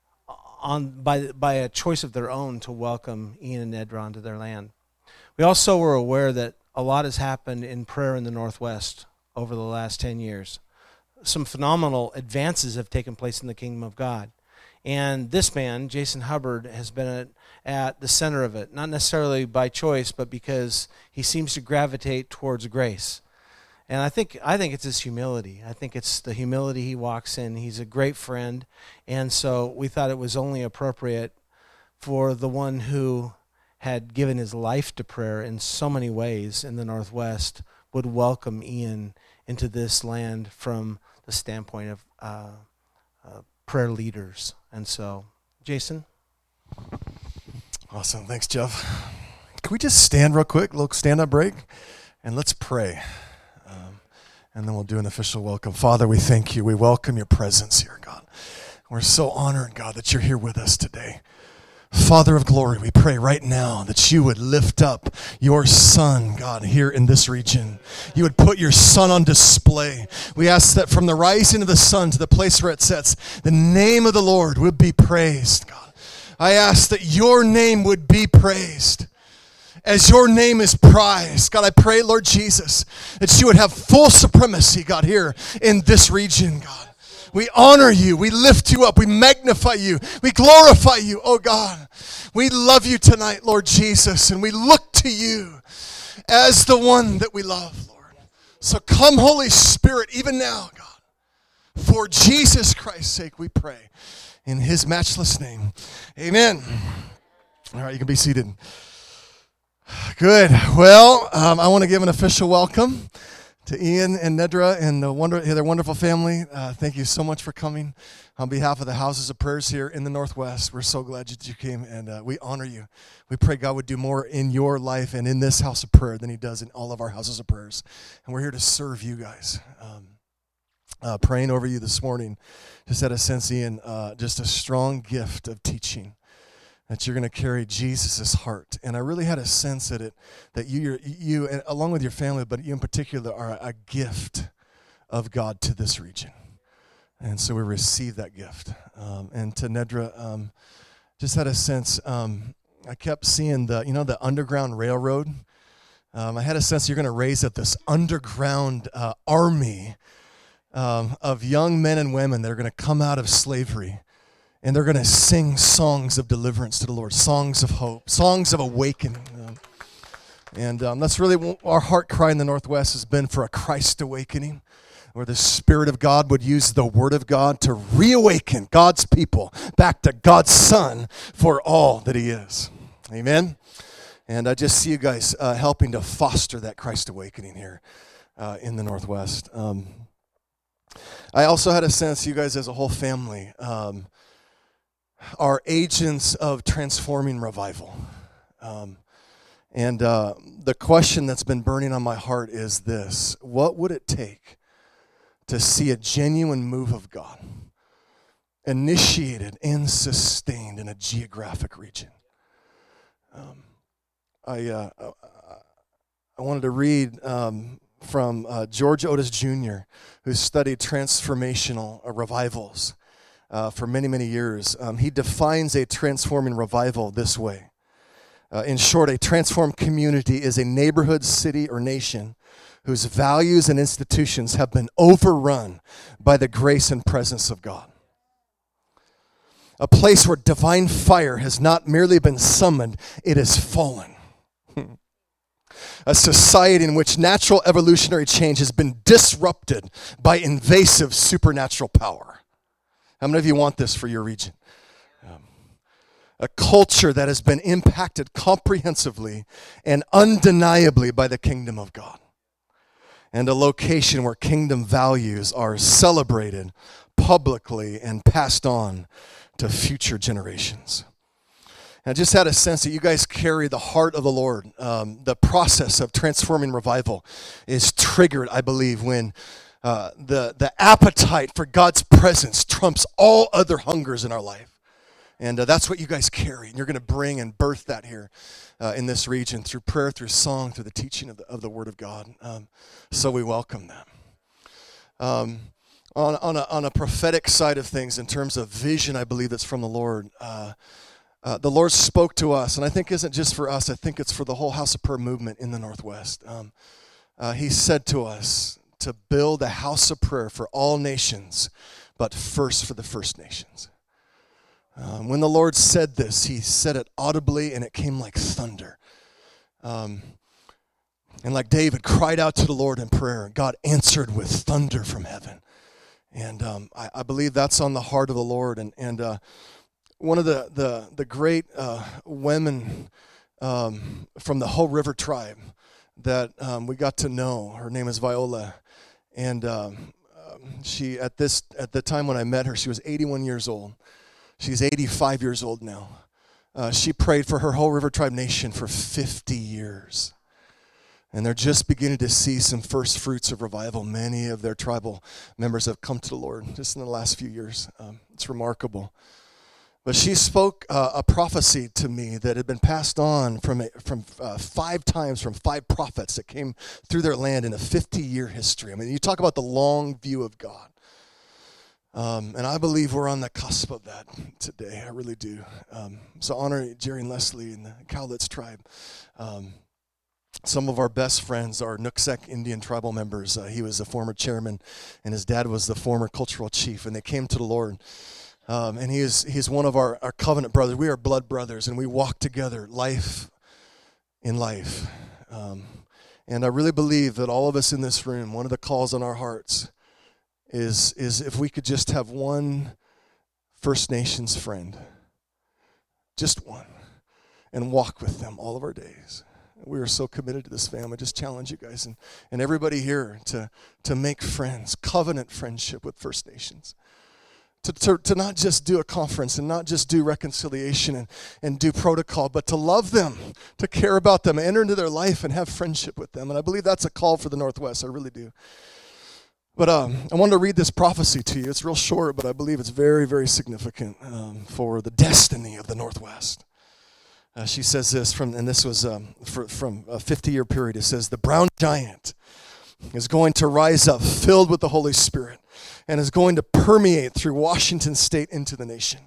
by a choice of their own to welcome Ian and Nedra onto their land. We also were aware that a lot has happened in prayer in the Northwest over the last 10 years. Some phenomenal advances have taken place in the kingdom of God. And this man, Jason Hubbard, has been at the center of it, not necessarily by choice, but because he seems to gravitate towards grace. And I think it's his humility. I think it's the humility he walks in. He's a great friend. And so we thought it was only appropriate for the one who had given his life to prayer in so many ways in the Northwest would welcome Ian into this land from the standpoint of prayer leaders. And so, Jason? Awesome. Thanks, Jeff. Can we just stand real quick, little stand-up break, and let's pray. And then we'll do an official welcome. Father, we thank you. We welcome your presence here, God. We're so honored, God, that you're here with us today. Father of glory, we pray right now that you would lift up your Son, God, here in this region. You would put your Son on display. We ask that from the rising of the sun to the place where it sets, the name of the Lord would be praised, God. I ask that your name would be praised. As your name is prized, God, I pray, Lord Jesus, that you would have full supremacy, God, here in this region, God. We honor you. We lift you up. We magnify you. We glorify you, oh God. We love you tonight, Lord Jesus, and we look to you as the one that we love, Lord. So come, Holy Spirit, even now, God. For Jesus Christ's sake, we pray. In his matchless name, amen. All right, you can be seated. Good. Well, I want to give an official welcome to Ian and Nedra and their wonderful family. Thank you so much for coming. On behalf of the Houses of Prayers here in the Northwest, we're so glad that you came, and we honor you. We pray God would do more in your life and in this house of prayer than he does in all of our houses of prayers. And we're here to serve you guys. Praying over you this morning, just had a sense, Ian, just a strong gift of teaching. that you're going to carry Jesus' heart. And I really had a sense that you, and along with your family, but you in particular, are a gift of God to this region. And so we receive that gift. And to Nedra, just had a sense, I kept seeing the Underground Railroad. I had a sense you're going to raise up this underground army of young men and women that are going to come out of slavery, and they're going to sing songs of deliverance to the Lord, songs of hope, songs of awakening. And that's really our heart cry in the Northwest has been for a Christ awakening, where the Spirit of God would use the Word of God to reawaken God's people back to God's Son for all that He is. Amen? And I just see you guys helping to foster that Christ awakening here in the Northwest. I also had a sense you guys as a whole family are agents of transforming revival. And the question that's been burning on my heart is this: what would it take to see a genuine move of God initiated and sustained in a geographic region? I wanted to read from George Otis Jr., who studied transformational revivals for many, many years. He defines a transforming revival this way. In short, a transformed community is a neighborhood, city, or nation whose values and institutions have been overrun by the grace and presence of God. A place where divine fire has not merely been summoned, it has fallen. A society in which natural evolutionary change has been disrupted by invasive supernatural power. How many of you want this for your region? A culture that has been impacted comprehensively and undeniably by the kingdom of God. And a location where kingdom values are celebrated publicly and passed on to future generations. I just had a sense that you guys carry the heart of the Lord. The process of transforming revival is triggered, I believe, when the appetite for God's presence trumps all other hungers in our life. And that's what you guys carry. And you're going to bring and birth that here in this region through prayer, through song, through the teaching of the Word of God. So we welcome them. On a prophetic side of things, in terms of vision, I believe that's from the Lord. The Lord spoke to us, and I think isn't just for us. I think it's for the whole House of Prayer movement in the Northwest. He said to us to build a house of prayer for all nations, but first for the First Nations. When the Lord said this, He said it audibly, and it came like thunder. And like David cried out to the Lord in prayer, God answered with thunder from heaven. And I believe that's on the heart of the Lord. And one of the great women from the Hoh River tribe that we got to know, her name is Viola. And she, at the time when I met her, she was 81 years old. She's 85 years old now. She prayed for her Hoh River Tribe Nation for 50 years. And they're just beginning to see some first fruits of revival. Many of their tribal members have come to the Lord just in the last few years. It's remarkable. But she spoke a prophecy to me that had been passed on from 5 times from 5 prophets that came through their land in a 50-year history. I mean, you talk about the long view of God. And I believe we're on the cusp of that today. I really do. So honor Jerry and Leslie and the Cowlitz tribe. Some of our best friends are Nooksack Indian tribal members. He was a former chairman, and his dad was the former cultural chief, and they came to the Lord. And he's one of our covenant brothers. We are blood brothers, and we walk together life in life. And I really believe that all of us in this room, one of the calls on our hearts is if we could just have one First Nations friend, just one, and walk with them all of our days. We are so committed to this family. Just challenge you guys and everybody here to make friends, covenant friendship with First Nations. To not just do a conference and not just do reconciliation and do protocol, but to love them, to care about them, enter into their life and have friendship with them. And I believe that's a call for the Northwest. I really do. But I wanted to read this prophecy to you. It's real short, but I believe it's very, very significant for the destiny of the Northwest. She says this and this was from a 50-year period. It says, the brown giant is going to rise up filled with the Holy Spirit and is going to permeate through Washington State into the nation.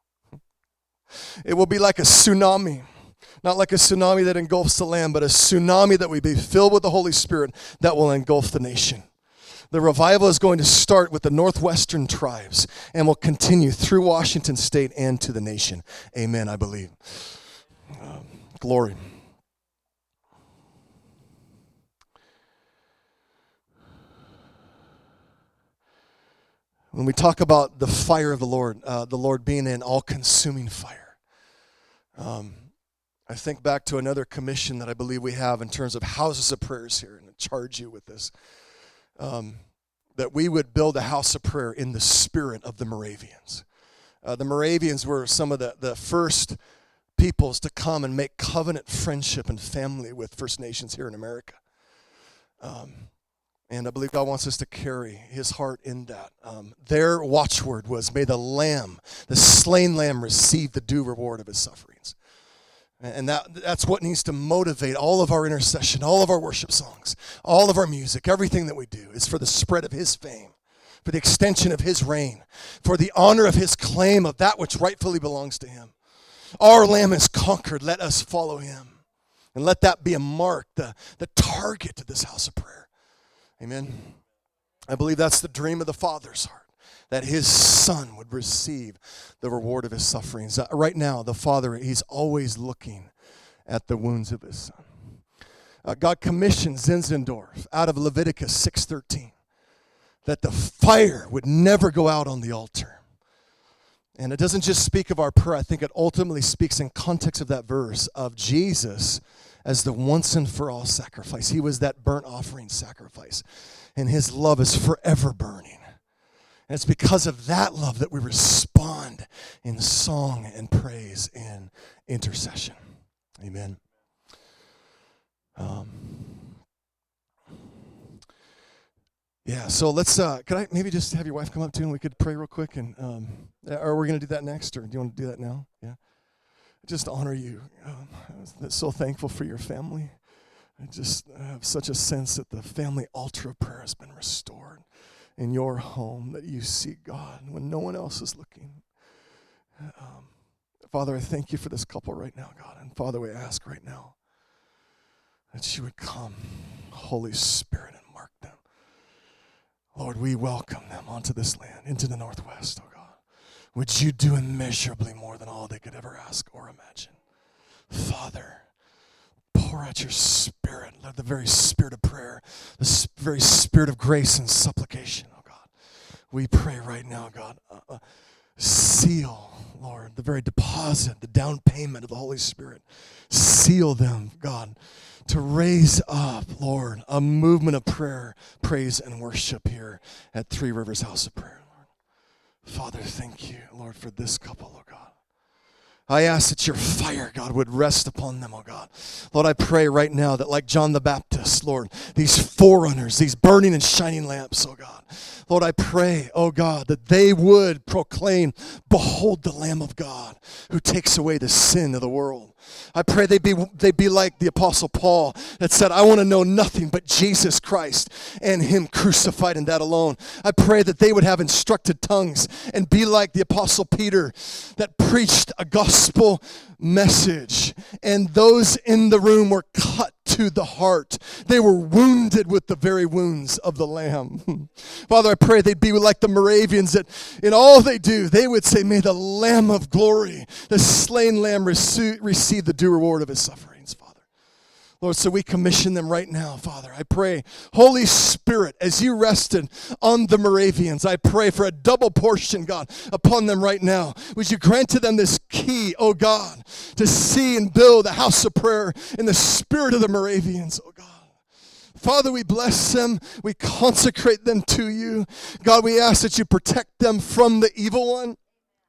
It will be like a tsunami, not like a tsunami that engulfs the land, but a tsunami that will be filled with the Holy Spirit that will engulf the nation. The revival is going to start with the northwestern tribes and will continue through Washington State and to the nation. Amen, I believe. Glory. When we talk about the fire of the Lord being an all-consuming fire, I think back to another commission that I believe we have in terms of houses of prayers here, and I charge you with this, that we would build a house of prayer in the spirit of the Moravians. The Moravians were some of the first peoples to come and make covenant friendship and family with First Nations here in America. And I believe God wants us to carry his heart in that. Their watchword was, may the lamb, the slain lamb, receive the due reward of his sufferings. And that's what needs to motivate all of our intercession, all of our worship songs, all of our music, everything that we do is for the spread of his fame, for the extension of his reign, for the honor of his claim of that which rightfully belongs to him. Our lamb is conquered. Let us follow him. And let that be a mark, the target of this house of prayer. Amen. I believe that's the dream of the Father's heart, that his Son would receive the reward of his sufferings. Right now, the Father, he's always looking at the wounds of his Son. God commissioned Zinzendorf out of Leviticus 6:13 that the fire would never go out on the altar. And it doesn't just speak of our prayer. I think it ultimately speaks in context of that verse of Jesus as the once and for all sacrifice. He was that burnt offering sacrifice. And his love is forever burning. And it's because of that love that we respond in song and praise and intercession. Amen. Yeah, so let's, could I maybe just have your wife come up too and we could pray real quick? And are we going to do that next, or do you want to do that now? Yeah. Just honor you. I'm so thankful for your family. I just have such a sense that the family altar of prayer has been restored in your home, that you seek God when no one else is looking. Father, I thank you for this couple right now, God. And Father, we ask right now that you would come, Holy Spirit, and mark them. Lord, we welcome them onto this land, into the Northwest, oh God. Would you do immeasurably more than all they could ever ask or imagine? Father, pour out your Spirit, let the very Spirit of prayer, the very Spirit of grace and supplication, oh God. We pray right now, God, seal, Lord, the very deposit, the down payment of the Holy Spirit. Seal them, God, to raise up, Lord, a movement of prayer, praise, and worship here at Three Rivers House of Prayer, Lord. Father, thank you, Lord, for this couple, oh God. I ask that your fire, God, would rest upon them, oh God. Lord, I pray right now that like John the Baptist, Lord, these forerunners, these burning and shining lamps, oh God. Lord, I pray, oh God, that they would proclaim, behold the Lamb of God who takes away the sin of the world. I pray they be like the Apostle Paul that said, I want to know nothing but Jesus Christ and him crucified and that alone. I pray that they would have instructed tongues and be like the Apostle Peter that preached a gospel message. And those in the room were cut to the heart. They were wounded with the very wounds of the Lamb. Father, I pray they'd be like the Moravians, that in all they do, they would say, may the Lamb of glory, the slain Lamb, receive the due reward of his sufferings, Father. Lord, so we commission them right now, Father. I pray, Holy Spirit, as you rested on the Moravians, I pray for a double portion, God, upon them right now. Would you grant to them this key, oh God, to see and build a house of prayer in the spirit of the Moravians, oh God. Father, we bless them. We consecrate them to you. God, we ask that you protect them from the evil one.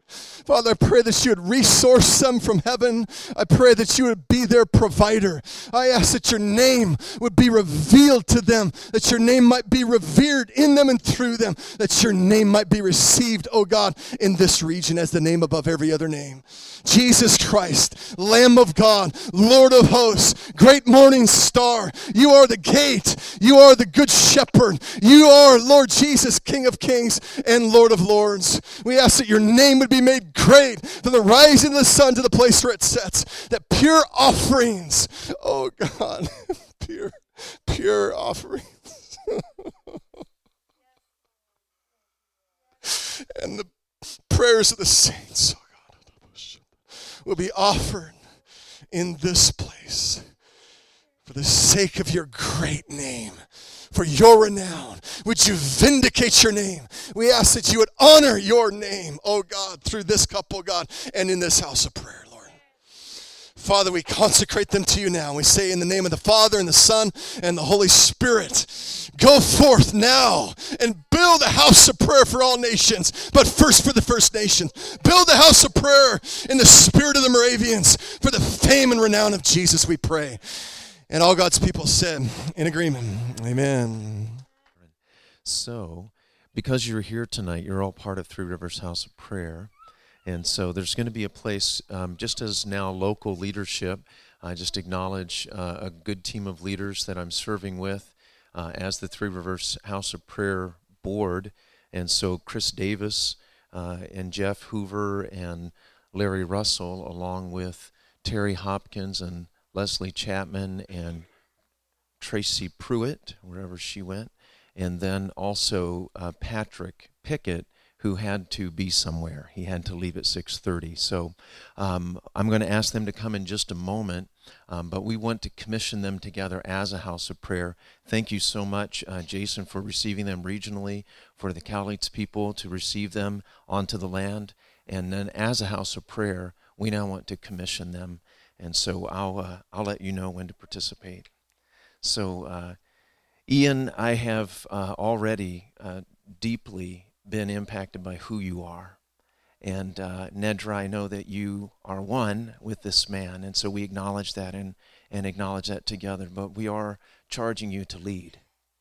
Father, I pray that you would resource them from heaven. I pray that you would be their provider. I ask that your name would be revealed to them, that your name might be revered in them and through them, that your name might be received, oh God, in this region as the name above every other name. Jesus Christ, Lamb of God, Lord of hosts, great morning star, you are the gate, you are the good shepherd, you are, Lord Jesus, King of kings and Lord of lords. We ask that your name would be made great from the rising of the sun to the place where it sets, that pure offerings, oh God, pure offerings. And the prayers of the saints, oh God, will be offered in this place for the sake of your great name, for your renown. Would you vindicate your name? We ask that you would honor your name, oh God, through this couple, God, and in this house of prayer, Lord. Father, we consecrate them to you now. We say in the name of the Father and the Son and the Holy Spirit, go forth now and build a house of prayer for all nations, but first for the First Nation. Build a house of prayer in the spirit of the Moravians for the fame and renown of Jesus, we pray. And all God's people said in agreement, amen. So, because you're here tonight, you're all part of Three Rivers House of Prayer. And so there's going to be a place, just as now local leadership, I just acknowledge a good team of leaders that I'm serving with as the Three Rivers House of Prayer board. And so Chris Davis and Jeff Hoover and Larry Russell, along with Terry Hopkins and Leslie Chapman and Tracy Pruitt, wherever she went, and then also Patrick Pickett, who had to be somewhere. He had to leave at 6:30. So I'm going to ask them to come in just a moment, but we want to commission them together as a house of prayer. Thank you so much, Jason, for receiving them regionally, for the Cowlitz people to receive them onto the land. And then as a house of prayer, we now want to commission them. And so I'll let you know when to participate. So Ian, I have already deeply been impacted by who you are. And Nedra, I know that you are one with this man, and so we acknowledge that and acknowledge that together. But we are charging you to lead.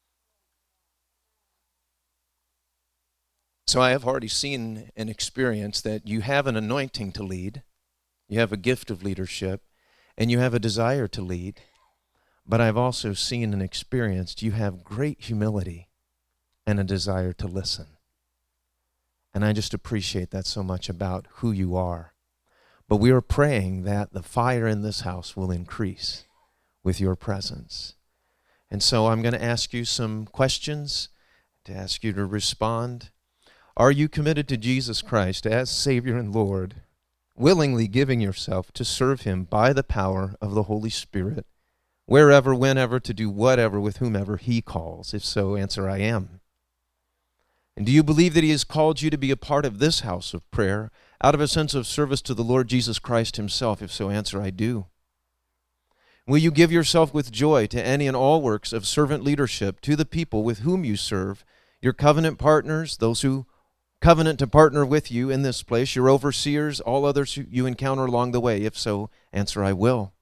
So I have already seen and experienced that you have an anointing to lead. You have a gift of leadership, and you have a desire to lead. But I've also seen and experienced you have great humility and a desire to listen. And I just appreciate that so much about who you are. But we are praying that the fire in this house will increase with your presence. And so I'm going to ask you some questions to ask you to respond. Are you committed to Jesus Christ as Savior and Lord, willingly giving yourself to serve him by the power of the Holy Spirit, wherever, whenever, to do whatever with whomever he calls? If so, answer, I am. And do you believe that he has called you to be a part of this house of prayer out of a sense of service to the Lord Jesus Christ himself? If so, answer, I do. Will you give yourself with joy to any and all works of servant leadership to the people with whom you serve, your covenant partners, those who covenant to partner with you in this place, your overseers, all others you encounter along the way? If so, answer, I will.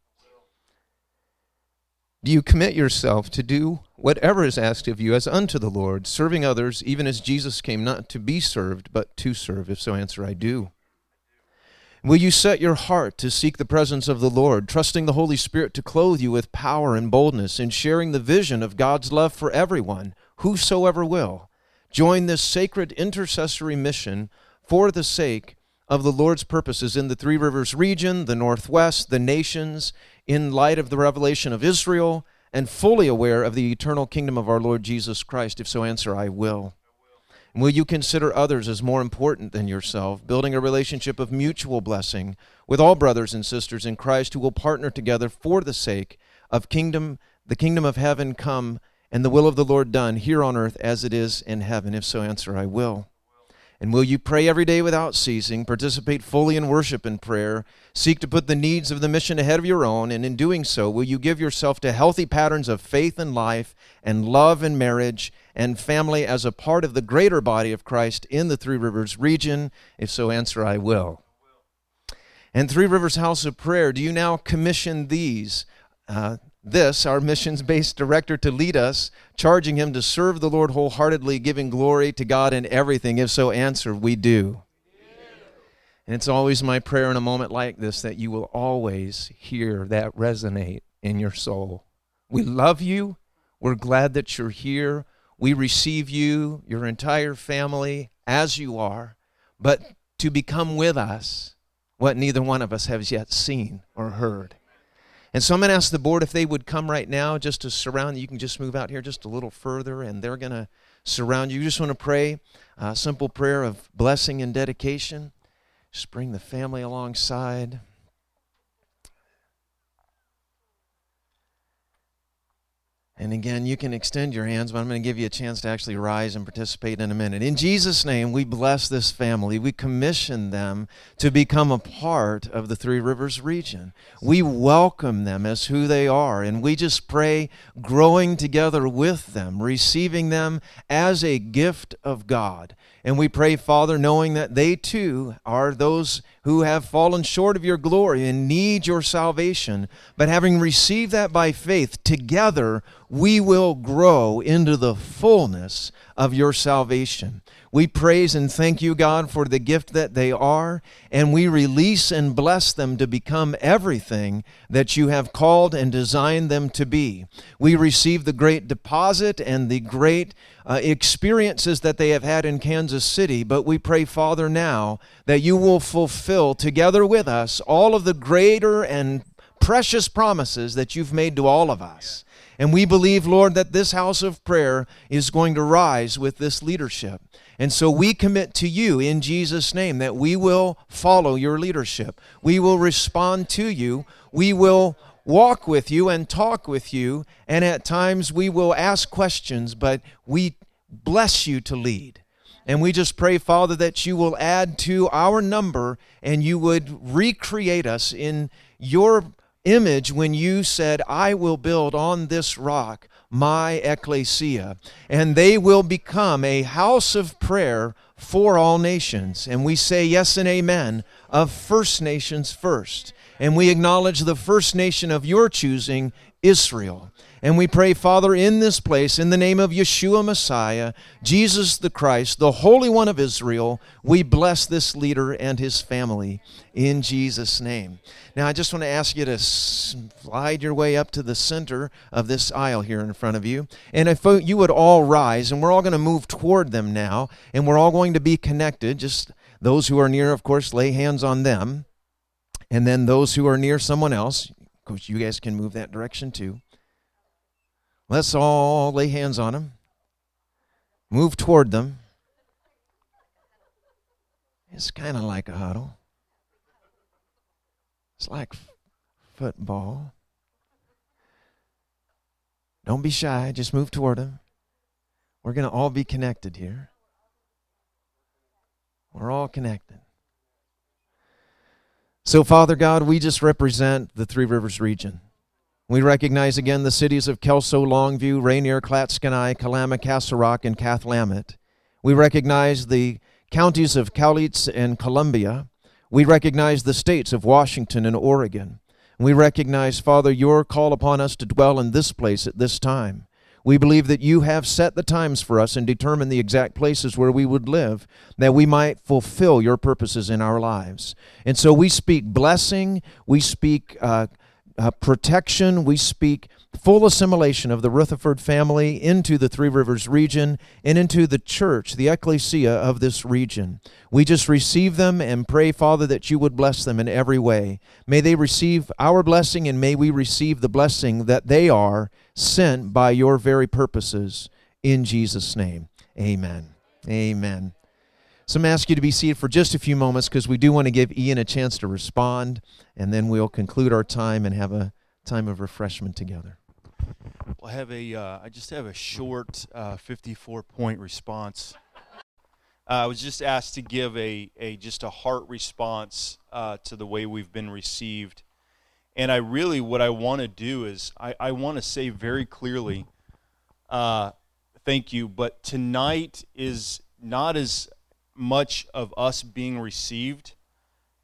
Do you commit yourself to do whatever is asked of you as unto the Lord, serving others even as Jesus came not to be served, but to serve? If so, answer, I do. Will you set your heart to seek the presence of the Lord, trusting the Holy Spirit to clothe you with power and boldness in sharing the vision of God's love for everyone, whosoever will? Join this sacred intercessory mission for the sake of the Lord's purposes in the Three Rivers region, the Northwest, the nations, in light of the revelation of Israel, and fully aware of the eternal kingdom of our Lord Jesus Christ? If so, answer, I will. And will you consider others as more important than yourself, building a relationship of mutual blessing with all brothers and sisters in Christ who will partner together for the sake of the kingdom of heaven come and the will of the Lord done here on earth as it is in heaven? If so, answer, I will. And will you pray every day without ceasing, participate fully in worship and prayer, seek to put the needs of the mission ahead of your own, and in doing so, will you give yourself to healthy patterns of faith and life and love and marriage and family as a part of the greater body of Christ in the Three Rivers region? If so, answer, I will. And Three Rivers House of Prayer, do you now commission our missions-based director, to lead us, charging him to serve the Lord wholeheartedly, giving glory to God in everything? If so, answer, we do. And it's always my prayer in a moment like this that you will always hear that resonate in your soul. We love you. We're glad that you're here. We receive you, your entire family, as you are, but to become with us what neither one of us has yet seen or heard. And so I'm going to ask the board if they would come right now just to surround you. You can just move out here just a little further, and they're going to surround you. You just want to pray a simple prayer of blessing and dedication. Just bring the family alongside. And again, you can extend your hands, but I'm going to give you a chance to actually rise and participate in a minute. In Jesus' name, we bless this family. We commission them to become a part of the Three Rivers region. We welcome them as who they are, and we just pray growing together with them, receiving them as a gift of God. And we pray, Father, knowing that they too are those who have fallen short of your glory and need your salvation. But having received that by faith, together we will grow into the fullness of your salvation. We praise and thank you, God, for the gift that they are, and we release and bless them to become everything that you have called and designed them to be. We receive the great deposit and the great experiences that they have had in Kansas City, but we pray, Father, now that you will fulfill together with us all of the greater and precious promises that you've made to all of us. And we believe, Lord, that this house of prayer is going to rise with this leadership. And so we commit to you in Jesus' name that we will follow your leadership. We will respond to you. We will walk with you and talk with you. And at times we will ask questions, but we bless you to lead. And we just pray, Father, that you will add to our number and you would recreate us in your image when you said, I will build on this rock my ecclesia, and they will become a house of prayer for all nations. And we say yes and amen of First Nations first. And we acknowledge the first nation of your choosing, Israel. And we pray, Father, in this place, in the name of Yeshua Messiah, Jesus the Christ, the Holy One of Israel, we bless this leader and his family in Jesus' name. Now, I just want to ask you to slide your way up to the center of this aisle here in front of you. And if you would all rise, and we're all going to move toward them now, and we're all going to be connected. Just those who are near, of course, lay hands on them. And then those who are near someone else, of course, you guys can move that direction too. Let's all lay hands on them. Move toward them. It's kind of like a huddle. It's like football. Don't be shy. Just move toward them. We're going to all be connected here. We're all connected. So, Father God, we just represent the Three Rivers region. We recognize again the cities of Kelso, Longview, Rainier, Clatskanie, Kalama, Castle-Rock, and Cathlamet. We recognize the counties of Cowlitz and Columbia. We recognize the states of Washington and Oregon. We recognize, Father, your call upon us to dwell in this place at this time. We believe that you have set the times for us and determined the exact places where we would live, that we might fulfill your purposes in our lives. And so we speak blessing, we speak protection, we speak full assimilation of the Rutherford family into the Three Rivers region and into the church, the ecclesia of this region. We just receive them and pray, Father, that you would bless them in every way. May they receive our blessing, and may we receive the blessing that they are sent by your very purposes. In Jesus' name, amen. Amen. So I'm going to ask you to be seated for just a few moments because we do want to give Ian a chance to respond, and then we'll conclude our time and have a time of refreshment together. Well, I just have a short 54-point response. I was just asked to give just a heart response to the way we've been received. And what I want to do is I want to say very clearly, thank you, but tonight is not as much of us being received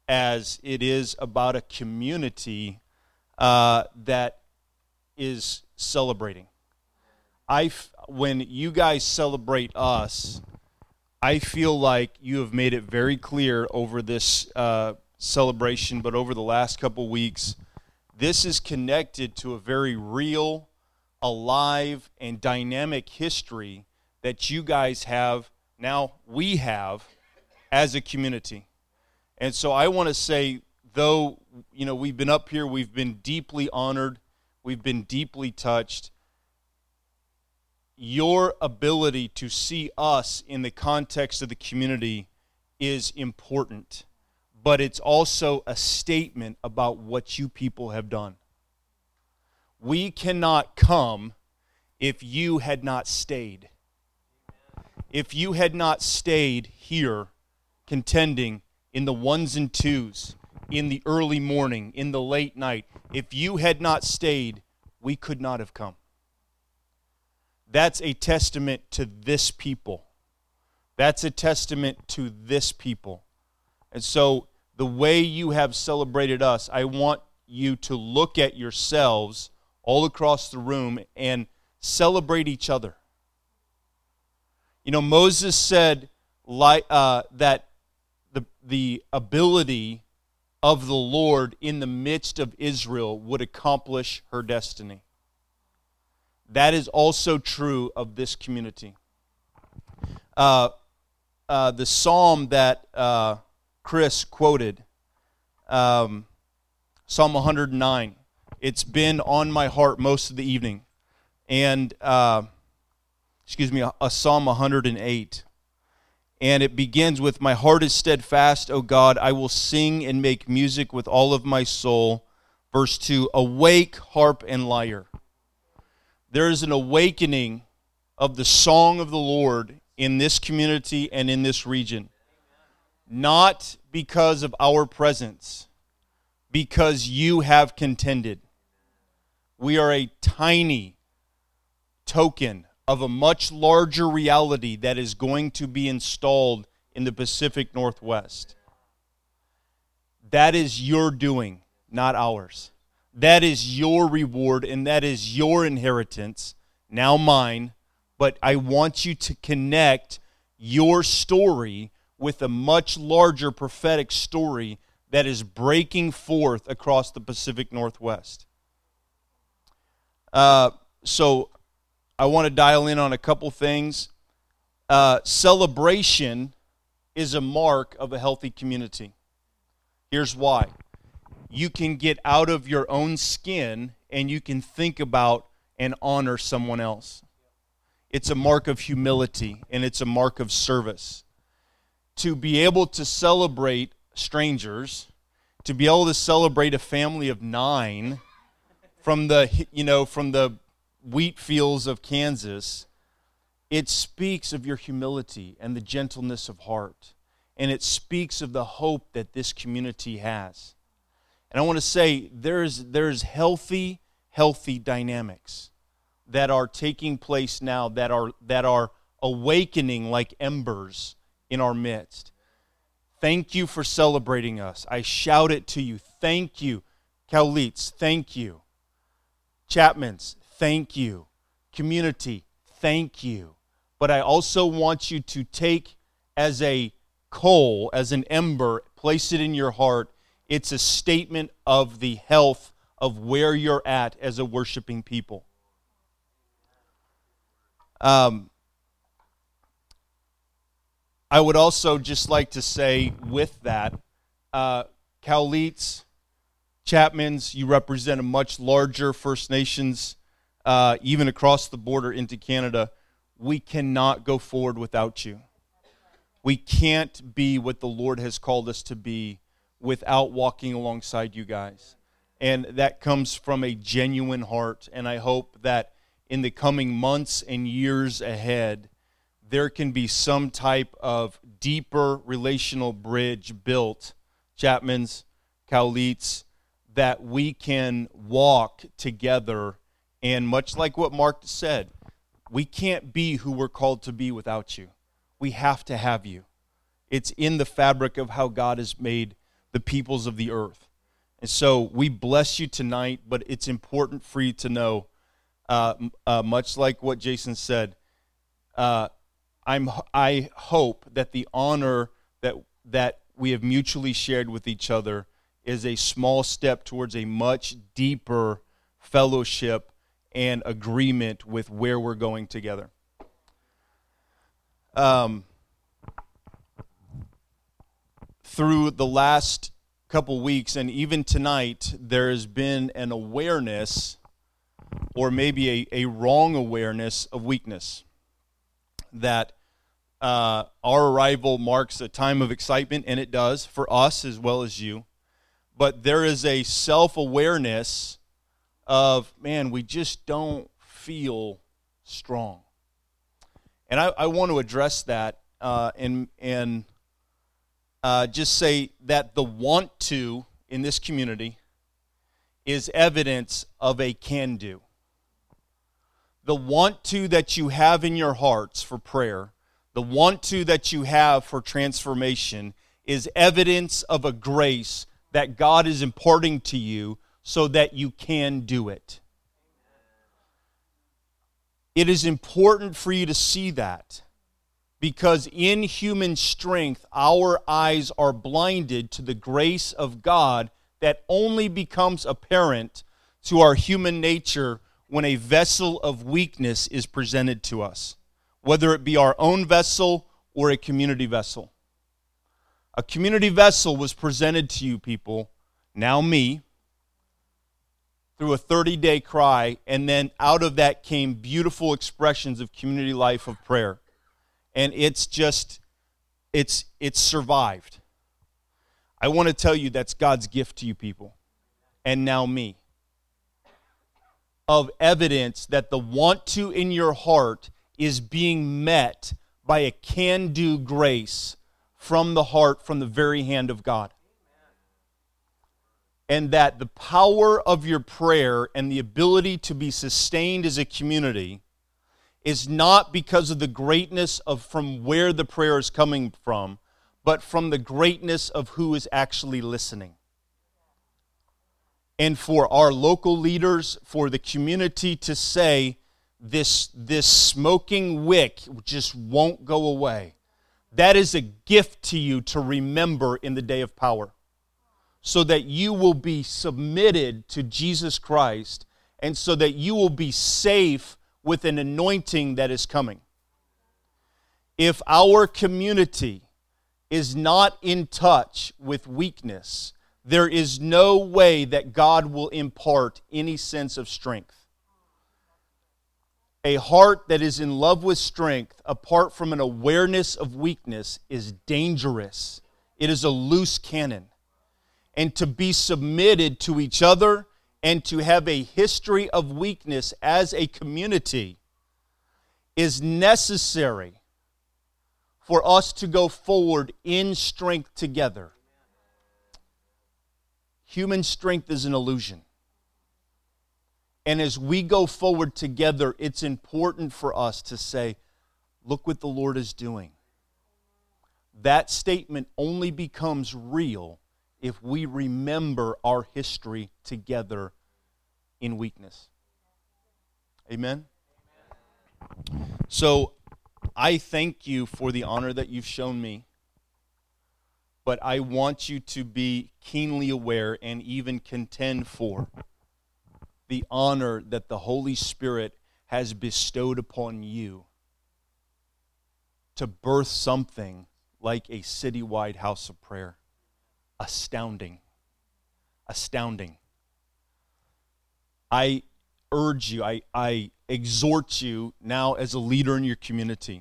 as it is about a community that is celebrating. When you guys celebrate us, I feel like you have made it very clear over this celebration, but over the last couple weeks, this is connected to a very real, alive, and dynamic history that you guys have, now we have, as a community. And so I want to say, though, we've been up here, we've been deeply honored, we've been deeply touched, your ability to see us in the context of the community is important, but it's also a statement about what you people have done. We cannot come if you had not stayed. If you had not stayed here contending in the ones and twos, in the early morning, in the late night, if you had not stayed, we could not have come. That's a testament to this people. That's a testament to this people. And so the way you have celebrated us, I want you to look at yourselves all across the room and celebrate each other. Moses said that the ability of the Lord in the midst of Israel would accomplish her destiny. That is also true of this community. The psalm that Chris quoted, Psalm 109, it's been on my heart most of the evening. And, a Psalm 108. And it begins with, "My heart is steadfast, O God, I will sing and make music with all of my soul." Verse 2, "Awake, harp and lyre." There is an awakening of the song of the Lord in this community and in this region. Not because of our presence, because you have contended. We are a tiny token of a much larger reality that is going to be installed in the Pacific Northwest. That is your doing, not ours. That is your reward, and that is your inheritance, now mine. But I want you to connect your story with a much larger prophetic story that is breaking forth across the Pacific Northwest. So I want to dial in on a couple things. Celebration is a mark of a healthy community. Here's why. You can get out of your own skin and you can think about and honor someone else. It's a mark of humility and it's a mark of service. To be able to celebrate strangers, to be able to celebrate a family of 9 from the wheat fields of Kansas, it speaks of your humility and the gentleness of heart. And it speaks of the hope that this community has. And I want to say there's healthy dynamics that are taking place now, that are awakening like embers in our midst. Thank you for celebrating us. I shout it to you. Thank you. Cowlitz, thank you. Chapmans, thank you. Community, thank you. But I also want you to take as a coal, as an ember, place it in your heart. It's a statement of the health of where you're at as a worshiping people. I would also just like to say with that, Cowlitz, Chapmans, you represent a much larger First Nations, even across the border into Canada. We cannot go forward without you. We can't be what the Lord has called us to be without walking alongside you guys. And that comes from a genuine heart. And I hope that in the coming months and years ahead, there can be some type of deeper relational bridge built, Chapmans, Cowlitz, that we can walk together. And much like what Mark said, we can't be who we're called to be without you. We have to have you. It's in the fabric of how God has made the the peoples of the earth. And so we bless you tonight, but it's important for you to know, much like what Jason said, I hope that the honor that we have mutually shared with each other is a small step towards a much deeper fellowship and agreement with where we're going together. Through the last couple weeks and even tonight, there has been an awareness, or maybe a wrong awareness of weakness. That our arrival marks a time of excitement, and it does, for us as well as you. But there is a self-awareness of, man, we just don't feel strong. And I want to address that and just say that the want to in this community is evidence of a can do. The want to that you have in your hearts for prayer, the want to that you have for transformation is evidence of a grace that God is imparting to you so that you can do it. It is important for you to see that, because in human strength, our eyes are blinded to the grace of God that only becomes apparent to our human nature when a vessel of weakness is presented to us, whether it be our own vessel or a community vessel. A community vessel was presented to you people, now me, through a 30-day cry, and then out of that came beautiful expressions of community life of prayer. And it's survived. I want to tell you that's God's gift to you people, and now me, of evidence that the want to in your heart is being met by a can-do grace from the heart, from the very hand of God. And that the power of your prayer and the ability to be sustained as a community is not because of the greatness of from where the prayer is coming from, but from the greatness of who is actually listening. And for our local leaders, for the community to say, this smoking wick just won't go away. That is a gift to you to remember in the day of power, so that you will be submitted to Jesus Christ, and so that you will be safe with an anointing that is coming. If our community is not in touch with weakness, there is no way that God will impart any sense of strength. A heart that is in love with strength, apart from an awareness of weakness, is dangerous. It is a loose cannon. And to be submitted to each other and to have a history of weakness as a community is necessary for us to go forward in strength together. Human strength is an illusion. And as we go forward together, it's important for us to say, look what the Lord is doing. That statement only becomes real if we remember our history together in weakness. Amen? So I thank you for the honor that you've shown me, but I want you to be keenly aware and even contend for the honor that the Holy Spirit has bestowed upon you to birth something like a citywide house of prayer. Astounding. Astounding. I urge you, I exhort you now as a leader in your community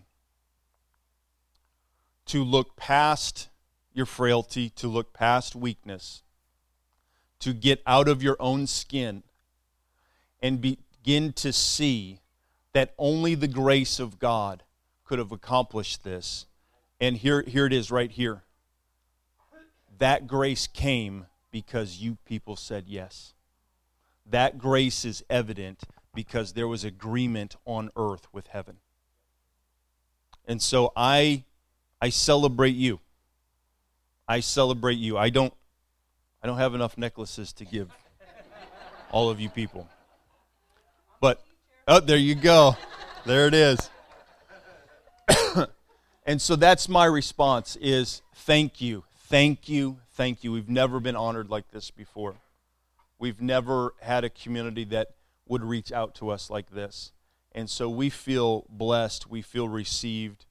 to look past your frailty, to look past weakness, to get out of your own skin and begin to see that only the grace of God could have accomplished this. And here it is right here. That grace came because you people said yes. That grace is evident because there was agreement on earth with heaven. And so I celebrate you. I celebrate you. I don't I don't have enough necklaces to give all of you people. But, oh, there you go. There it is. And so that's my response is thank you, thank you, thank you. We've never been honored like this before. We've never had a community that would reach out to us like this. And so we feel blessed, we feel received,